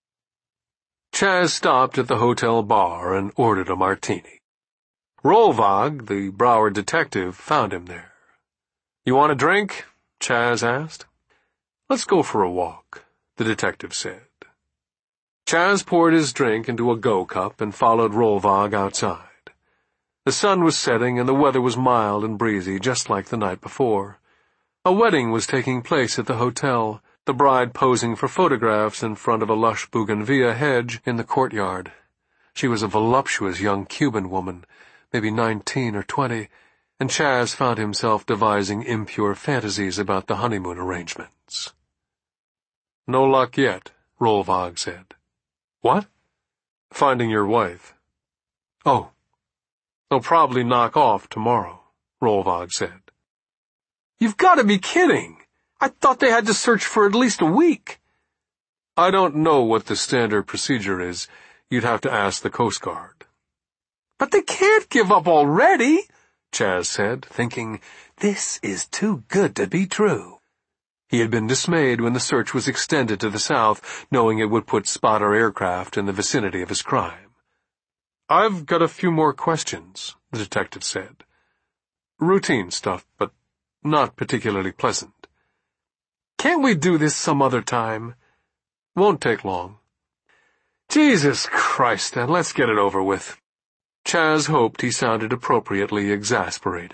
Chaz stopped at the hotel bar and ordered a martini. Rolvag, the Broward detective, found him there. "You want a drink?" Chaz asked. "Let's go for a walk," the detective said. Chaz poured his drink into a go-cup and followed Rolvag outside. The sun was setting and the weather was mild and breezy, just like the night before. A wedding was taking place at the hotel, the bride posing for photographs in front of a lush bougainvillea hedge in the courtyard. She was a voluptuous young Cuban woman, maybe nineteen or twenty, and Chaz found himself devising impure fantasies about the honeymoon arrangements. "No luck yet," Rolvag said. "What?" "Finding your wife." "Oh. They'll probably knock off tomorrow," Rolvag said. "You've got to be kidding! I thought they had to search for at least a week." "I don't know what the standard procedure is. You'd have to ask the Coast Guard." "But they can't give up already," Chaz said, thinking, this is too good to be true. He had been dismayed when the search was extended to the south, knowing it would put spotter aircraft in the vicinity of his crime. "I've got a few more questions," the detective said. "Routine stuff, but not particularly pleasant." "Can't we do this some other time?" "Won't take long." "Jesus Christ, then, let's get it over with." Chaz hoped he sounded appropriately exasperated.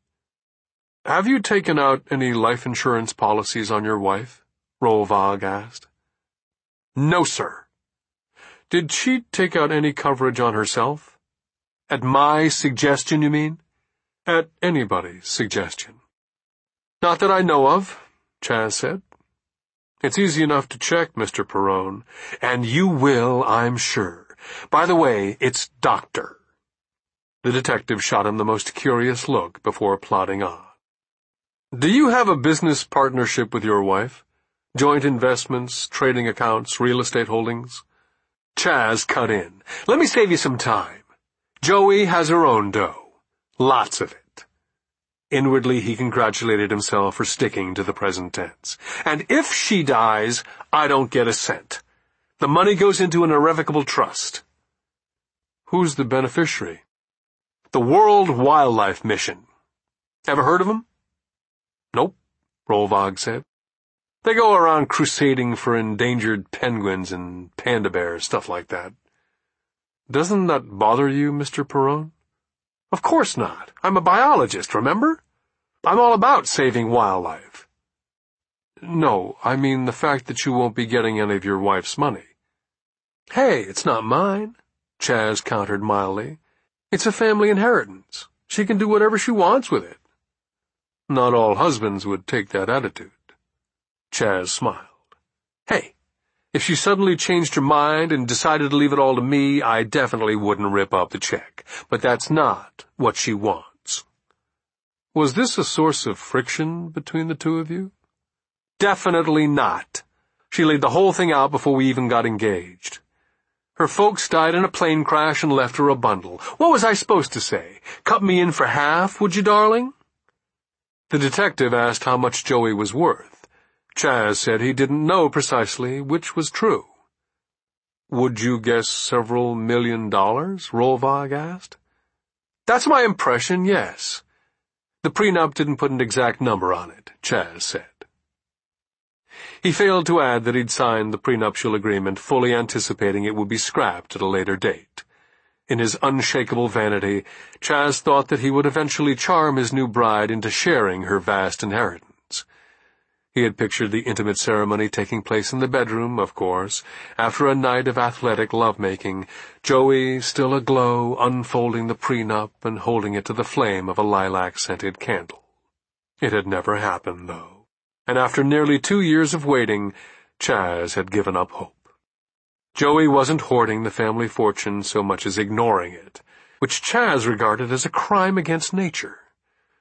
"Have you taken out any life insurance policies on your wife?" Rolvag asked. "No, sir." "Did she take out any coverage on herself?" "At my suggestion, you mean?" "At anybody's suggestion." "Not that I know of," Chaz said. "It's easy enough to check, Mister Perrone." "And you will, I'm sure. By the way, it's Doctor." The detective shot him the most curious look before plodding on. "Do you have a business partnership with your wife? Joint investments, trading accounts, real estate holdings?" Chaz cut in. "Let me save you some time. Joey has her own dough. Lots of it." Inwardly, he congratulated himself for sticking to the present tense. "And if she dies, I don't get a cent. The money goes into an irrevocable trust." "Who's the beneficiary?" "The World Wildlife Mission. Ever heard of them?" "Nope," Rolvag said. "They go around crusading for endangered penguins and panda bears, stuff like that." "Doesn't that bother you, Mister Perrone?" "Of course not. I'm a biologist, remember? I'm all about saving wildlife." "No, I mean the fact that you won't be getting any of your wife's money." "Hey, it's not mine," Chaz countered mildly. "It's a family inheritance. She can do whatever she wants with it." "Not all husbands would take that attitude." Chaz smiled. "Hey, if she suddenly changed her mind and decided to leave it all to me, I definitely wouldn't rip up the check. But that's not what she wants." "Was this a source of friction between the two of you?" "Definitely not. She laid the whole thing out before we even got engaged. Her folks died in a plane crash and left her a bundle. What was I supposed to say? Cut me in for half, would you, darling?" The detective asked how much Joey was worth. Chaz said he didn't know precisely which was true. "Would you guess several million dollars?" Rolvag asked. "That's my impression, yes. The prenup didn't put an exact number on it," Chaz said. He failed to add that he'd signed the prenuptial agreement fully anticipating it would be scrapped at a later date. In his unshakable vanity, Chaz thought that he would eventually charm his new bride into sharing her vast inheritance. He had pictured the intimate ceremony taking place in the bedroom, of course, after a night of athletic lovemaking, Joey still aglow, unfolding the prenup and holding it to the flame of a lilac-scented candle. It had never happened, though. And after nearly two years of waiting, Chaz had given up hope. Joey wasn't hoarding the family fortune so much as ignoring it, which Chaz regarded as a crime against nature.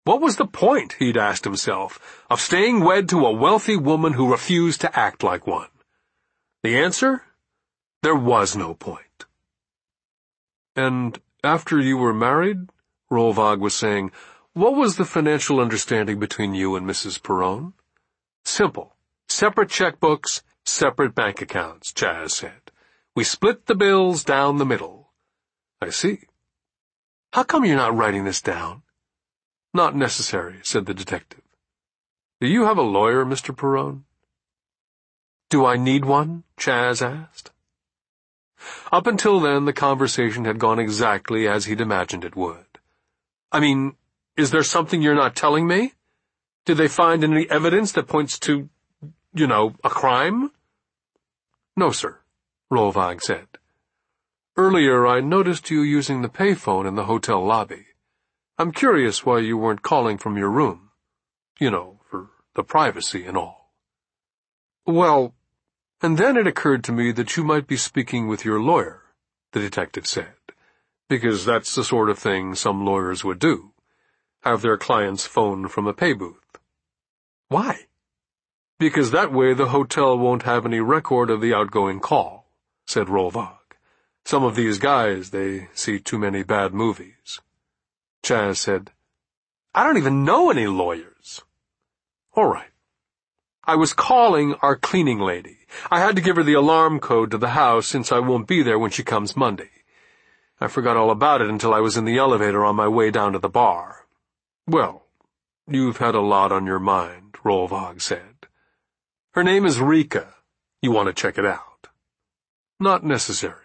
What was the point, he'd asked himself, of staying wed to a wealthy woman who refused to act like one? The answer? There was no point. And after you were married, Rolvag was saying, what was the financial understanding between you and Missus Perrone? Simple. Separate checkbooks, separate bank accounts, Chas said. We split the bills down the middle. I see. How come you're not writing this down? Not necessary, said the detective. Do you have a lawyer, Mister Perrone? Do I need one? Chas asked. Up until then, the conversation had gone exactly as he'd imagined it would. I mean, is there something you're not telling me? Did they find any evidence that points to, you know, a crime? No, sir, Rolvag said. Earlier I noticed you using the payphone in the hotel lobby. I'm curious why you weren't calling from your room. You know, for the privacy and all. Well, and then it occurred to me that you might be speaking with your lawyer, the detective said, because that's the sort of thing some lawyers would do, have their clients phone from a pay booth. Why? Because that way the hotel won't have any record of the outgoing call, said Rolvag. Some of these guys, they see too many bad movies. Chas said, I don't even know any lawyers. All right. I was calling our cleaning lady. I had to give her the alarm code to the house since I won't be there when she comes Monday. I forgot all about it until I was in the elevator on my way down to the bar. Well, you've had a lot on your mind, Rolvag said. Her name is Rika. You want to check it out? Not necessary.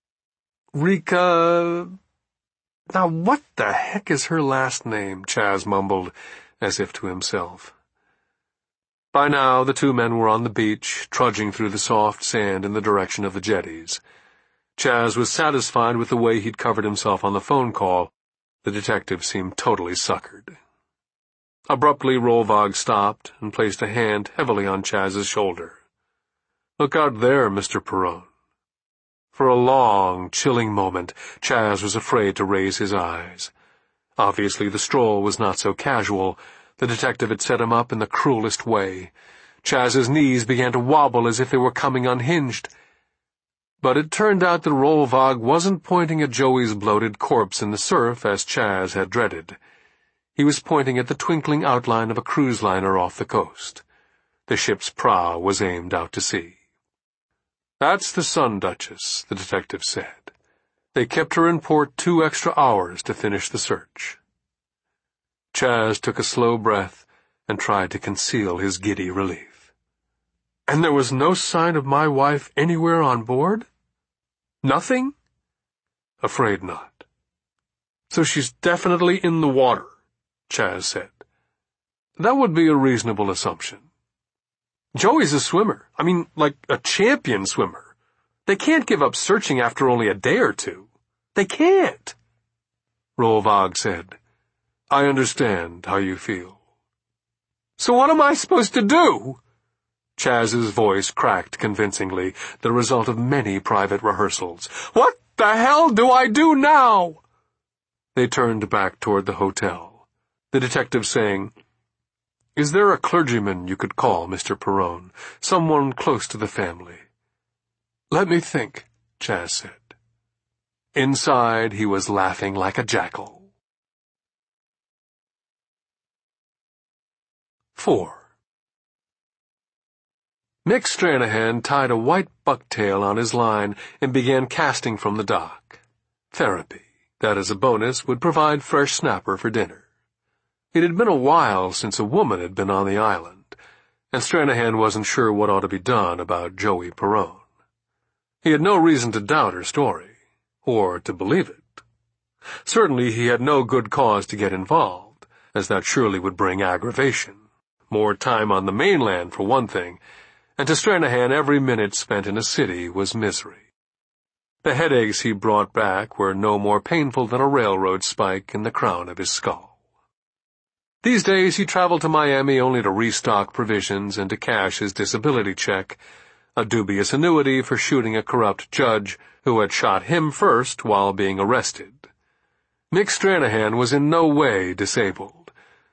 Rika... Now what the heck is her last name? Chas mumbled, as if to himself. By now the two men were on the beach, trudging through the soft sand in the direction of the jetties. Chas was satisfied with the way he'd covered himself on the phone call. The detective seemed totally suckered. Abruptly, Rolvag stopped and placed a hand heavily on Chas's shoulder. Look out there, Mister Perrone. For a long, chilling moment, Chas was afraid to raise his eyes. Obviously, the stroll was not so casual. The detective had set him up in the cruelest way. Chas's knees began to wobble as if they were coming unhinged. But it turned out that Rolvag wasn't pointing at Joey's bloated corpse in the surf as Chas had dreaded. He was pointing at the twinkling outline of a cruise liner off the coast. The ship's prow was aimed out to sea. That's the Sun Duchess, the detective said. They kept her in port two extra hours to finish the search. Chas took a slow breath and tried to conceal his giddy relief. And there was no sign of my wife anywhere on board? Nothing? Afraid not. So she's definitely in the water, Chas said. That would be a reasonable assumption. Joey's a swimmer. I mean, like a champion swimmer. They can't give up searching after only a day or two. They can't. Rolvag said, I understand how you feel. So what am I supposed to do? Chas's voice cracked convincingly, the result of many private rehearsals. What the hell do I do now? They turned back toward the hotel, the detective saying, Is there a clergyman you could call, Mister Perrone? Someone close to the family? Let me think, Chas said. Inside, he was laughing like a jackal. Four. Mick Stranahan tied a white bucktail on his line and began casting from the dock. Therapy, that as a bonus, would provide fresh snapper for dinner. It had been a while since a woman had been on the island, and Stranahan wasn't sure what ought to be done about Joey Perrone. He had no reason to doubt her story, or to believe it. Certainly he had no good cause to get involved, as that surely would bring aggravation. More time on the mainland, for one thing, and to Stranahan every minute spent in a city was misery. The headaches he brought back were no more painful than a railroad spike in the crown of his skull. These days he traveled to Miami only to restock provisions and to cash his disability check, a dubious annuity for shooting a corrupt judge who had shot him first while being arrested. Mick Stranahan was in no way disabled,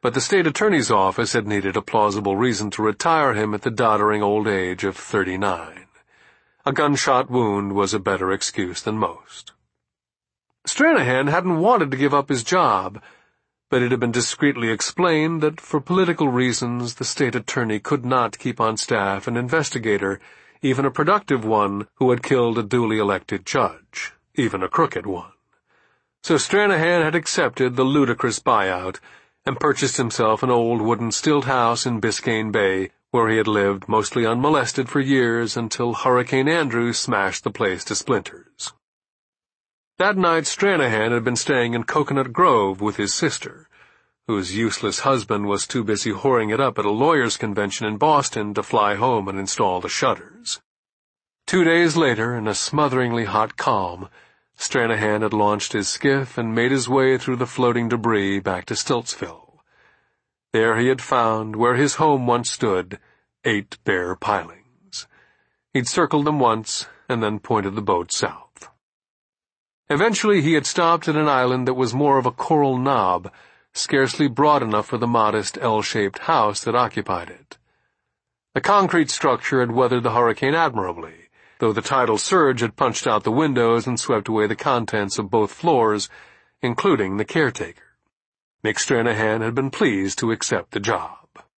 but the state attorney's office had needed a plausible reason to retire him at the doddering old age of thirty-nine. A gunshot wound was a better excuse than most. Stranahan hadn't wanted to give up his job, but it had been discreetly explained that for political reasons the state attorney could not keep on staff an investigator, even a productive one, who had killed a duly elected judge, even a crooked one. So Stranahan had accepted the ludicrous buyout and purchased himself an old wooden stilt house in Biscayne Bay, where he had lived mostly unmolested for years until Hurricane Andrew smashed the place to splinters. That night Stranahan had been staying in Coconut Grove with his sister, whose useless husband was too busy whoring it up at a lawyers' convention in Boston to fly home and install the shutters. Two days later, in a smotheringly hot calm, Stranahan had launched his skiff and made his way through the floating debris back to Stiltsville. There he had found, where his home once stood, eight bare pilings. He'd circled them once and then pointed the boat south. Eventually he had stopped at an island that was more of a coral knob, scarcely broad enough for the modest L-shaped house that occupied it. The concrete structure had weathered the hurricane admirably, though the tidal surge had punched out the windows and swept away the contents of both floors, including the caretaker. Mick Stranahan had been pleased to accept the job.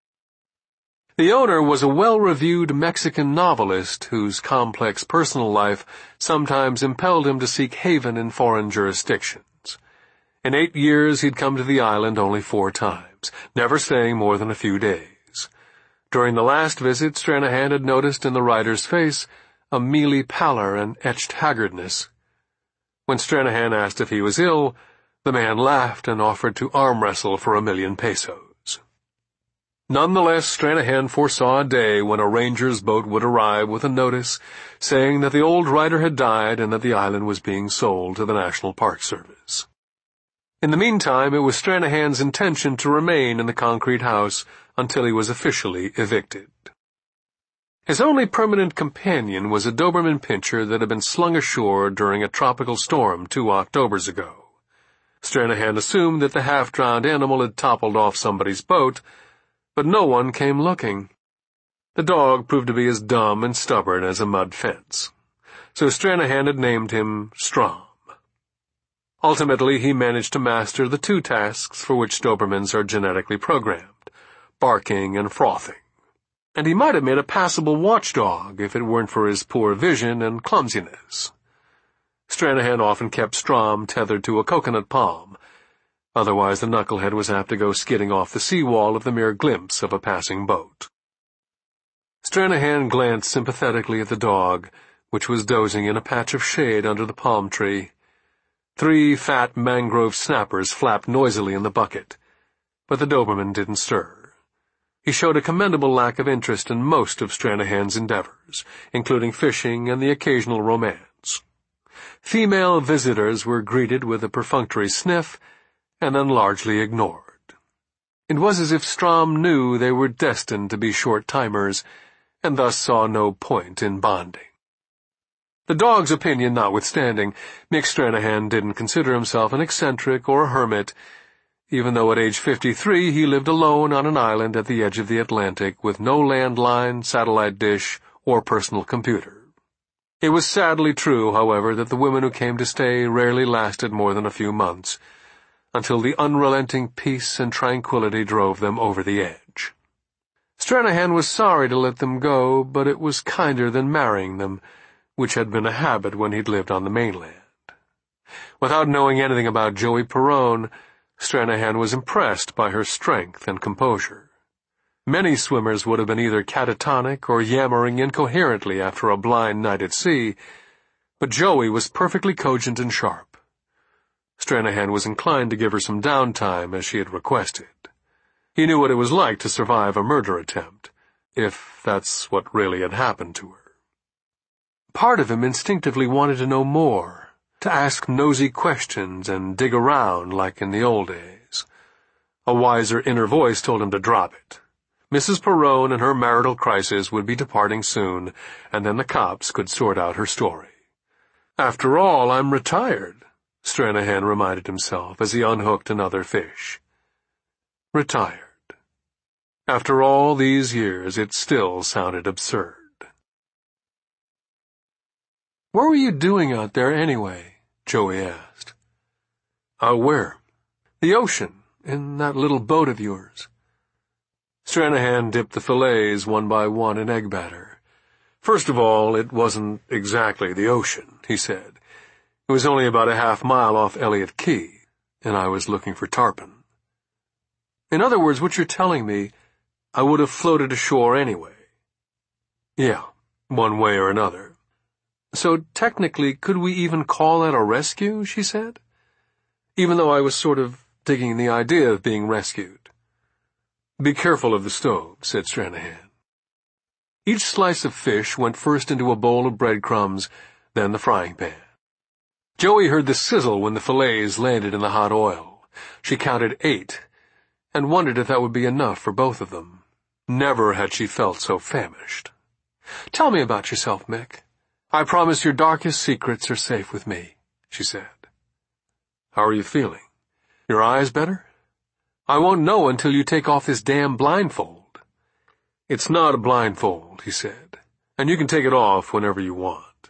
The owner was a well-reviewed Mexican novelist whose complex personal life sometimes impelled him to seek haven in foreign jurisdictions. In eight years he'd come to the island only four times, never staying more than a few days. During the last visit, Stranahan had noticed in the writer's face a mealy pallor and etched haggardness. When Stranahan asked if he was ill, the man laughed and offered to arm-wrestle for a million pesos. Nonetheless, Stranahan foresaw a day when a ranger's boat would arrive with a notice saying that the old writer had died and that the island was being sold to the National Park Service. In the meantime, it was Stranahan's intention to remain in the concrete house until he was officially evicted. His only permanent companion was a Doberman pinscher that had been slung ashore during a tropical storm two Octobers ago. Stranahan assumed that the half-drowned animal had toppled off somebody's boat, but no one came looking. The dog proved to be as dumb and stubborn as a mud fence, so Stranahan had named him Strom. Ultimately, he managed to master the two tasks for which Dobermans are genetically programmed, barking and frothing. And he might have made a passable watchdog if it weren't for his poor vision and clumsiness. Stranahan often kept Strom tethered to a coconut palm. Otherwise, the knucklehead was apt to go skidding off the seawall at the mere glimpse of a passing boat. Stranahan glanced sympathetically at the dog, which was dozing in a patch of shade under the palm tree. Three fat mangrove snappers flapped noisily in the bucket, but the Doberman didn't stir. He showed a commendable lack of interest in most of Stranahan's endeavors, including fishing and the occasional romance. Female visitors were greeted with a perfunctory sniff, and then largely ignored. It was as if Strom knew they were destined to be short-timers, and thus saw no point in bonding. The dog's opinion notwithstanding, Mick Stranahan didn't consider himself an eccentric or a hermit, even though at age fifty-three he lived alone on an island at the edge of the Atlantic with no landline, satellite dish, or personal computer. It was sadly true, however, that the women who came to stay rarely lasted more than a few months, until the unrelenting peace and tranquility drove them over the edge. Stranahan was sorry to let them go, but it was kinder than marrying them, which had been a habit when he'd lived on the mainland. Without knowing anything about Joey Perrone, Stranahan was impressed by her strength and composure. Many swimmers would have been either catatonic or yammering incoherently after a blind night at sea, but Joey was perfectly cogent and sharp. Stranahan was inclined to give her some downtime, as she had requested. He knew what it was like to survive a murder attempt, if that's what really had happened to her. Part of him instinctively wanted to know more, to ask nosy questions and dig around like in the old days. A wiser inner voice told him to drop it. Missus Perrone and her marital crisis would be departing soon, and then the cops could sort out her story. After all, I'm retired, Stranahan reminded himself as he unhooked another fish. retired. After all these years, it still sounded absurd. "What were you doing out there anyway?" Joey asked. "Out where?" "The ocean, in that little boat of yours." Stranahan dipped the fillets one by one in egg batter. "First of all, it wasn't exactly the ocean," he said. "It was only about a half mile off Elliott Key, and I was looking for tarpon." "In other words, what you're telling me, I would have floated ashore anyway." "Yeah, one way or another." "So technically, could we even call that a rescue?" she said. "Even though I was sort of digging the idea of being rescued." "Be careful of the stove," said Stranahan. Each slice of fish went first into a bowl of breadcrumbs, then the frying pan. Joey heard the sizzle when the fillets landed in the hot oil. She counted eight, and wondered if that would be enough for both of them. Never had she felt so famished. "Tell me about yourself, Mick. I promise your darkest secrets are safe with me," she said. "How are you feeling? Your eyes better?" "I won't know until you take off this damn blindfold." "It's not a blindfold," he said, "and you can take it off whenever you want."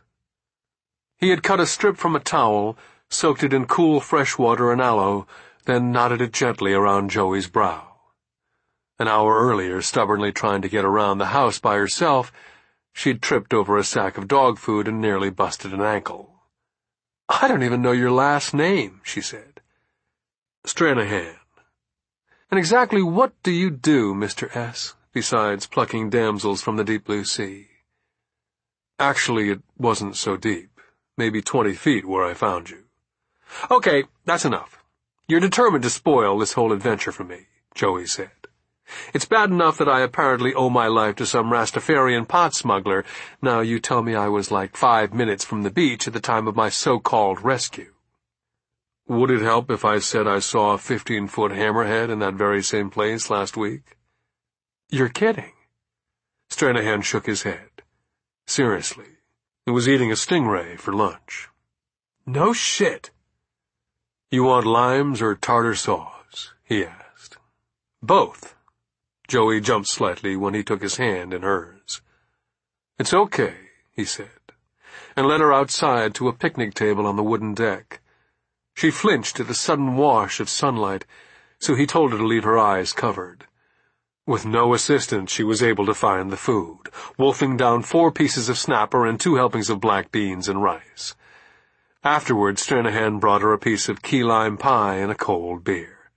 He had cut a strip from a towel, soaked it in cool fresh water and aloe, then knotted it gently around Joey's brow. An hour earlier, stubbornly trying to get around the house by herself, she'd tripped over a sack of dog food and nearly busted an ankle. "I don't even know your last name," she said. "Stranahan." "And exactly what do you do, Mister S., besides plucking damsels from the deep blue sea?" "Actually, it wasn't so deep. Maybe twenty feet where I found you." "Okay, that's enough. You're determined to spoil this whole adventure for me," Joey said. "It's bad enough that I apparently owe my life to some Rastafarian pot smuggler. Now you tell me I was like five minutes from the beach at the time of my so-called rescue." "Would it help if I said I saw a fifteen-foot hammerhead in that very same place last week?" "You're kidding." Stranahan shook his head. "Seriously, it was eating a stingray for lunch." "No shit." "You want limes or tartar sauce?" he asked. "Both." Joey jumped slightly when he took his hand in hers. "It's okay," he said, and led her outside to a picnic table on the wooden deck. She flinched at the sudden wash of sunlight, so he told her to leave her eyes covered. With no assistance, she was able to find the food, wolfing down four pieces of snapper and two helpings of black beans and rice. Afterward, Stranahan brought her a piece of key lime pie and a cold beer.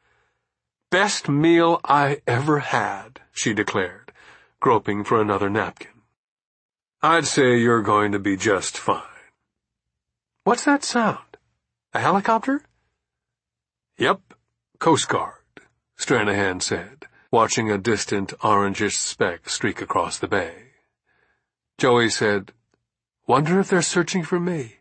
"Best meal I ever had," she declared, groping for another napkin. "I'd say you're going to be just fine." "What's that sound? A helicopter?" "Yep, Coast Guard," Stranahan said, watching a distant orangish speck streak across the bay. Joey said, "Wonder if they're searching for me."